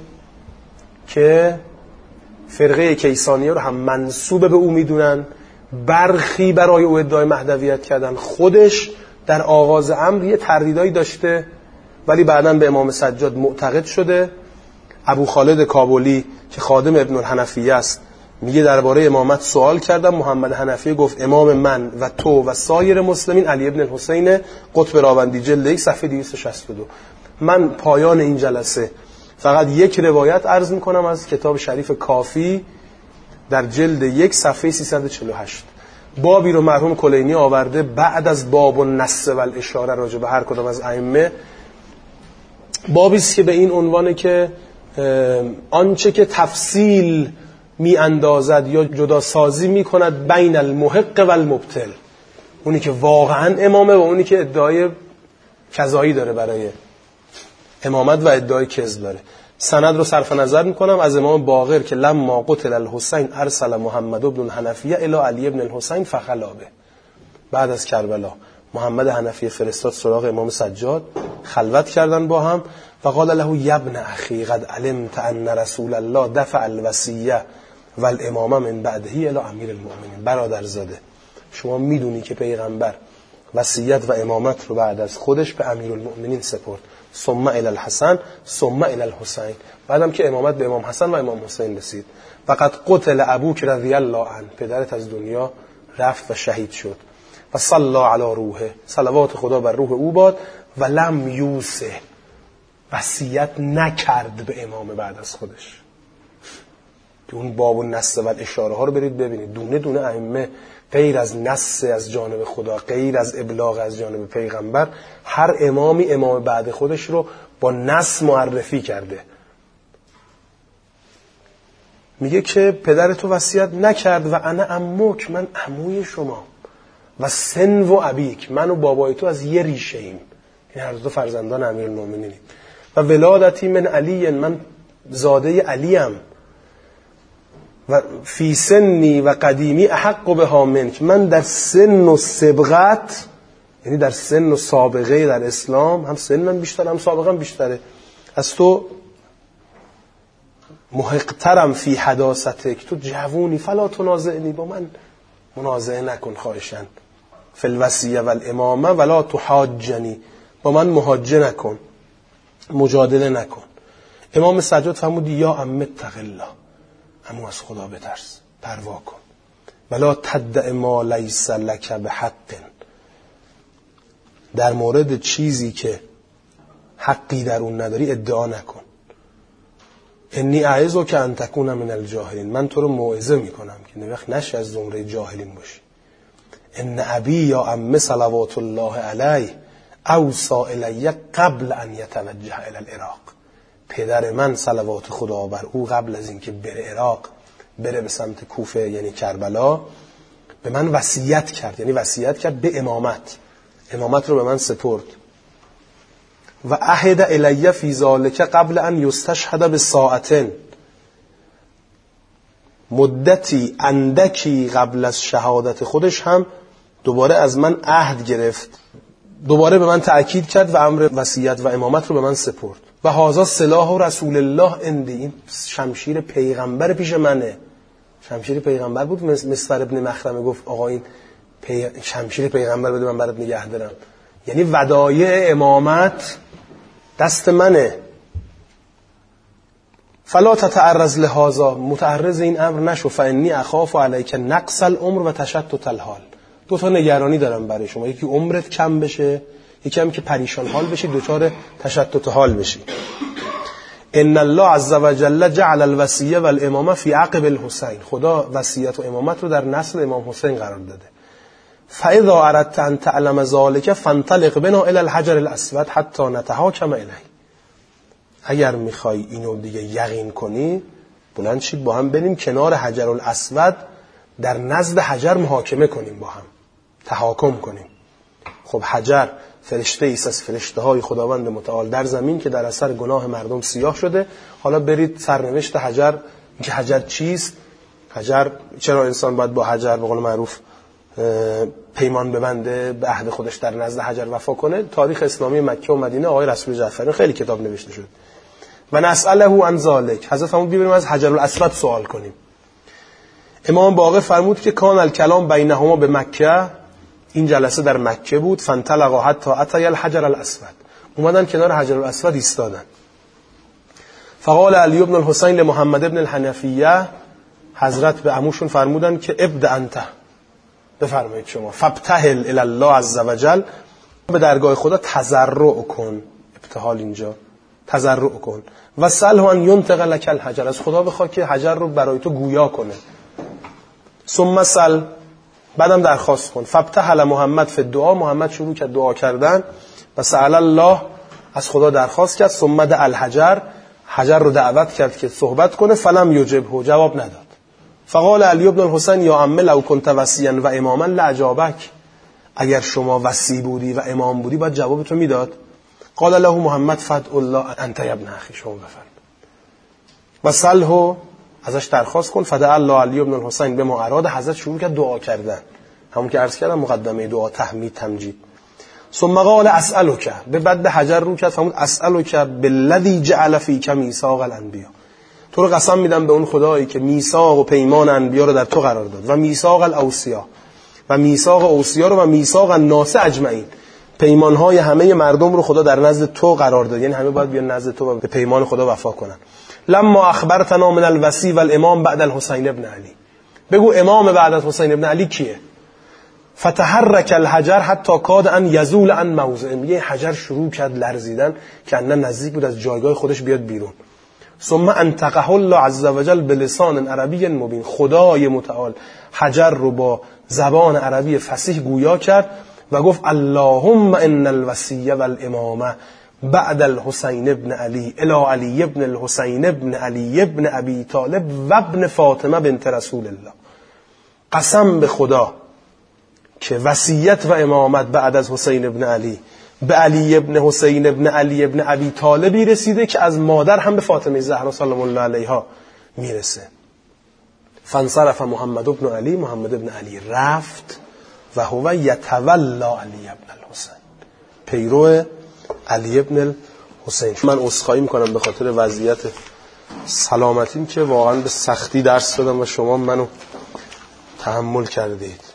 که فرقه کیسانیه رو هم منسوب به او میدونن. برخی برای او ادعای مهدویت کردن. خودش در آغاز امر یه تردیدایی داشته ولی بعداً به امام سجاد معتقد شده. ابو خالد کابلی که خادم ابن الحنفیه است میگه درباره امامت سوال کردم، محمد حنفیه گفت امام من و تو و سایر مسلمین علی ابن الحسین قطب راوندی جلد یک صفحه دویست و شصت و دو. من پایان این جلسه فقط یک روایت عرض میکنم از کتاب شریف کافی در جلد یک صفحه سیصد و چهل و هشت. بابی رو مرحوم کلینی آورده بعد از باب النص و الاشاره راجع به هر کدام از ائمه. بابی است که به این عنوانه که آنچه که تفصیل می اندازد یا جدا سازی می کند بین المحق و المبطل، اونی که واقعا امامه و اونی که ادعای کذایی داره برای امامت و ادعای کذب داره. سند رو صرف نظر می کنم از امام باقر که لما قتل الحسین ارسل محمد بن الحنفیه الی علی بن الحسین فخلابه. بعد از کربلا محمد حنفیه فرستاد سراغ امام سجاد، خلوت کردن با هم و قال له یا ابن اخی قد علمت ان رسول الله دفع الوصیه و الامامه من بعده الی امیر المؤمنین. برادرزاده شما میدونی که پیغمبر وصیت و امامت رو بعد از خودش به امیر المؤمنین سپرد، ثم الی الحسن ثم الی الحسین. بعدم که امامت به امام حسن و امام حسین رسید. فقط قتل ابوک رضی الله عنه، پدرت از دنیا رفت و شهید شد. و صلی علی روحه، صلوات خدا بر روح او باد. و لم یوسه، وصیت نکرد به امام بعد از خودش. که اون باب و نص و اشاره ها رو برید ببینید، دونه دونه ائمه غیر از نص از جانب خدا، غیر از ابلاغ از جانب پیغمبر، هر امامی امام بعد خودش رو با نص معرفی کرده. میگه که پدر تو وصیت نکرد و انا عموک، من عموی شما، و سن و ابیک، من و بابای تو از یه ریشه ایم، این هر دو فرزندان امیرالمومنینیم، و ولادتی من علی، من زاده علیم، و فی سنی و قدیمی احق بها منک، من در سن و سبقت، یعنی در سن و سابقه در اسلام، هم سنم بیشتر هم سابقم بیشتره، از تو محقترم فی حداثتک، تو جوونی، فلا تنازعنی، با من منازعه نکن خواهشن، فی الوصیه و الامامه ولا تحاجنی، با من محاجه نکن، مجادله نکن. امام سجاد فرمود یا عم اتق الله، امو از خدا بترس، پروا کن، ولا تدع ما لیس لک بحق، در مورد چیزی که حقی در اون نداری ادعا نکن. انی اعظک ان تکون من الجاهلین، من تو رو موعظه میکنم که نوخ نش از زمره جاهلین باشی. ان ابی یا عم صلوات الله علیه اوصى الی قبل ان یتوجه الی العراق، پدر من صلوات خدا بر او قبل از اینکه بره عراق، بره به سمت کوفه یعنی کربلا، به من وصیت کرد، یعنی وصیت کرد به امامت، امامت رو به من سپرد. و عهد الی فی ذلک قبل ان یستشهد بساعتن، مدتی اندکی قبل از شهادت خودش هم دوباره از من عهد گرفت، دوباره به من تأکید کرد و امر وصیت و امامت رو به من سپرد. و هذا سلاح رسول الله اندی، این شمشیر پیغمبر پیش منه. شمشیر پیغمبر بود. مسفر ابن مخرمه گفت آقا این پی... شمشیر پیغمبر بده من برات نگه دارم، یعنی ودایع امامت دست منه. فلا تتعرض لهذا، متعرض این امر نشو، فانی اخاف علیک نقص العمر و تشتت الحال. دو تا نگرانی دارم برای شما، یکی عمرت کم بشه، یکی هم که پریشان حال بشی، دوچار تشتت حال بشی. ان الله عز وجل جعل الوصیه والامامه فی عقب الحسین، خدا وصیت و امامت رو در نسل امام حسین قرار داده. فاذا اردت ان تعلم ذلك فانطلق بنا الى الحجر الاسود حتی نتحاکم الیه، اگر میخوای اینو دیگه یقین کنی بلند شید با هم بریم کنار حجر الاسود، در نزد حجر محاکمه کنیم، با هم تحاکم کنیم. خب حجر فرشته ایست از فرشته های خداوند متعال در زمین که در اثر گناه مردم سیاه شده. حالا برید سرنوشت حجر، که حجر چیست، حجر چرا انسان باید با حجر به قول معروف پیمان ببنده، به عهد خودش در نزد حجر وفا کنه. تاریخ اسلامی مکه و مدینه آقای رسول جعفری خیلی کتاب نوشته شد. و نسأله عن ذلک، حضرت فرمود بیبریم از حجر الاسود سوال کنیم. امام باقر فرمود که کان الکلام بینهما به مکه، این جلسه در مکه بود. فانطلقا حتی اتى الحجر الاسود، اومدن کنار حجر الاسود ایستادن. فقال علی بن الحسین لمحمد بن الحنفیه، حضرت به عموشون فرمودن که ابدا انت، بفرمایید شما، فابتهل الی الله عز وجل، به درگاه خدا تضرع کن، ابتهال اینجا تضرع کن، و سأله ان ينطق لك الحجر، از خدا بخواه که حجر رو برای تو گویا کنه. ثم سل، بعدم درخواست کن. فابتهل محمد فی الدعا، محمد شروع کرد دعا کردن. و سأل الله، از خدا درخواست کرد. ثم دعا الحجر، حجر رو دعوت کرد که صحبت کنه. فلم یجبه، جواب نداد. فقال علی بن الحسین یا عم لو كنت وصیا و اماما لاجابک، اگر شما وصی بودی و امام بودی باید جواب تو میداد. قال له محمد فدع الله انت یا ابن اخی، شما بفرمایید و صلح، ازش درخواست کن. فدع الله علی بن الحسین به ما اراد، حضرت شروع کرد دعا کردن، همون که عرض کردم مقدمه دعا، تحمید، تمجید. ثم قال اسالک، به بعد حجر رو کرد فرمود اسالک بالذی جعل فیک میثاق الانبیاء، تو رو قسم میدم به اون خدایی که میثاق و پیمان انبیا رو در تو قرار داد، و میثاق الاوصیا، و میثاق اوصیا رو، و میثاق الناس اجمعین، پیمانهای همه مردم رو خدا در نزد تو قرار داد، یعنی همه باید بیان نزد تو و به پیمان خدا وفا کنن. لما اخبرتنا من الوصی والامام بعد الحسین ابن علی، بگو امام بعد از حسین ابن علی کیه؟ فتحرک الحجر حتی کاد ان یزول عن موضعه، یه حجر شروع کرد لرزیدن که انا نزدیک بود از جایگاه خودش بیاد بیرون. ثم انطقه الله عز وجل بلسان عربی مبین، خدای متعال حجر رو با زبان عربی فصیح گویا کرد و گفت اللهم ان الوصیه والامامه بعد الحسین ابن علی الی علی ابن الحسین ابن علی ابن ابی طالب و ابن فاطمه بنت رسول الله. قسم به خدا که وصیت و امامت بعد از حسین ابن علی به علی ابن حسین ابن علی ابن ابی طالبی رسیده که از مادر هم به فاطمه زهرا سلام الله علیها میرسه. فانصرف محمد ابن علی، محمد ابن علی رفت و هو یتولا علی ابن الحسین، پیرو علی ابن الحسین. من عذرخواهی میکنم به خاطر وضعیت سلامتیم که واقعا به سختی درس دادم و شما منو تحمل کردید.